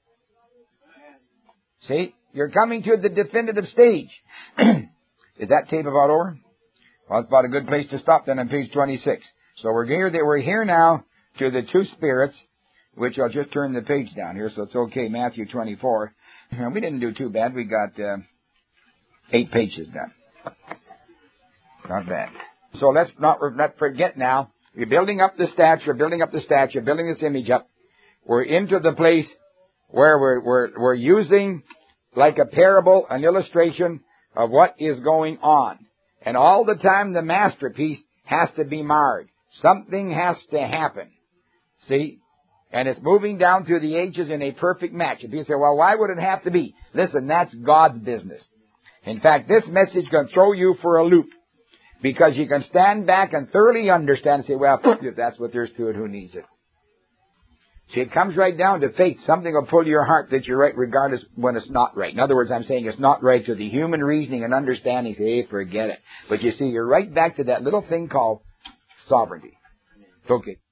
See? You're coming to the definitive stage. Is that tape about over? Well, it's about a good place to stop then on page twenty-six. So we're here, we're here now to the two spirits, which I'll just turn the page down here, so it's okay, Matthew twenty-four. We didn't do too bad. We got uh, eight pages done. Not bad. So let's not, not forget now, we're building up the statue, building up the statue, building this image up. We're into the place where we're, we're, we're using like a parable, an illustration of what is going on. And all the time the masterpiece has to be marred. Something has to happen. See? And it's moving down through the ages in a perfect match. If you say, well, why would it have to be? Listen, that's God's business. In fact, this message can throw you for a loop. Because you can stand back and thoroughly understand and say, well, if that's what there's to it, who needs it? See, it comes right down to faith. Something will pull your heart that you're right regardless when it's not right. In other words, I'm saying it's not right to the human reasoning and understanding. Say, hey, forget it. But you see, you're right back to that little thing called sovereignty. Okay.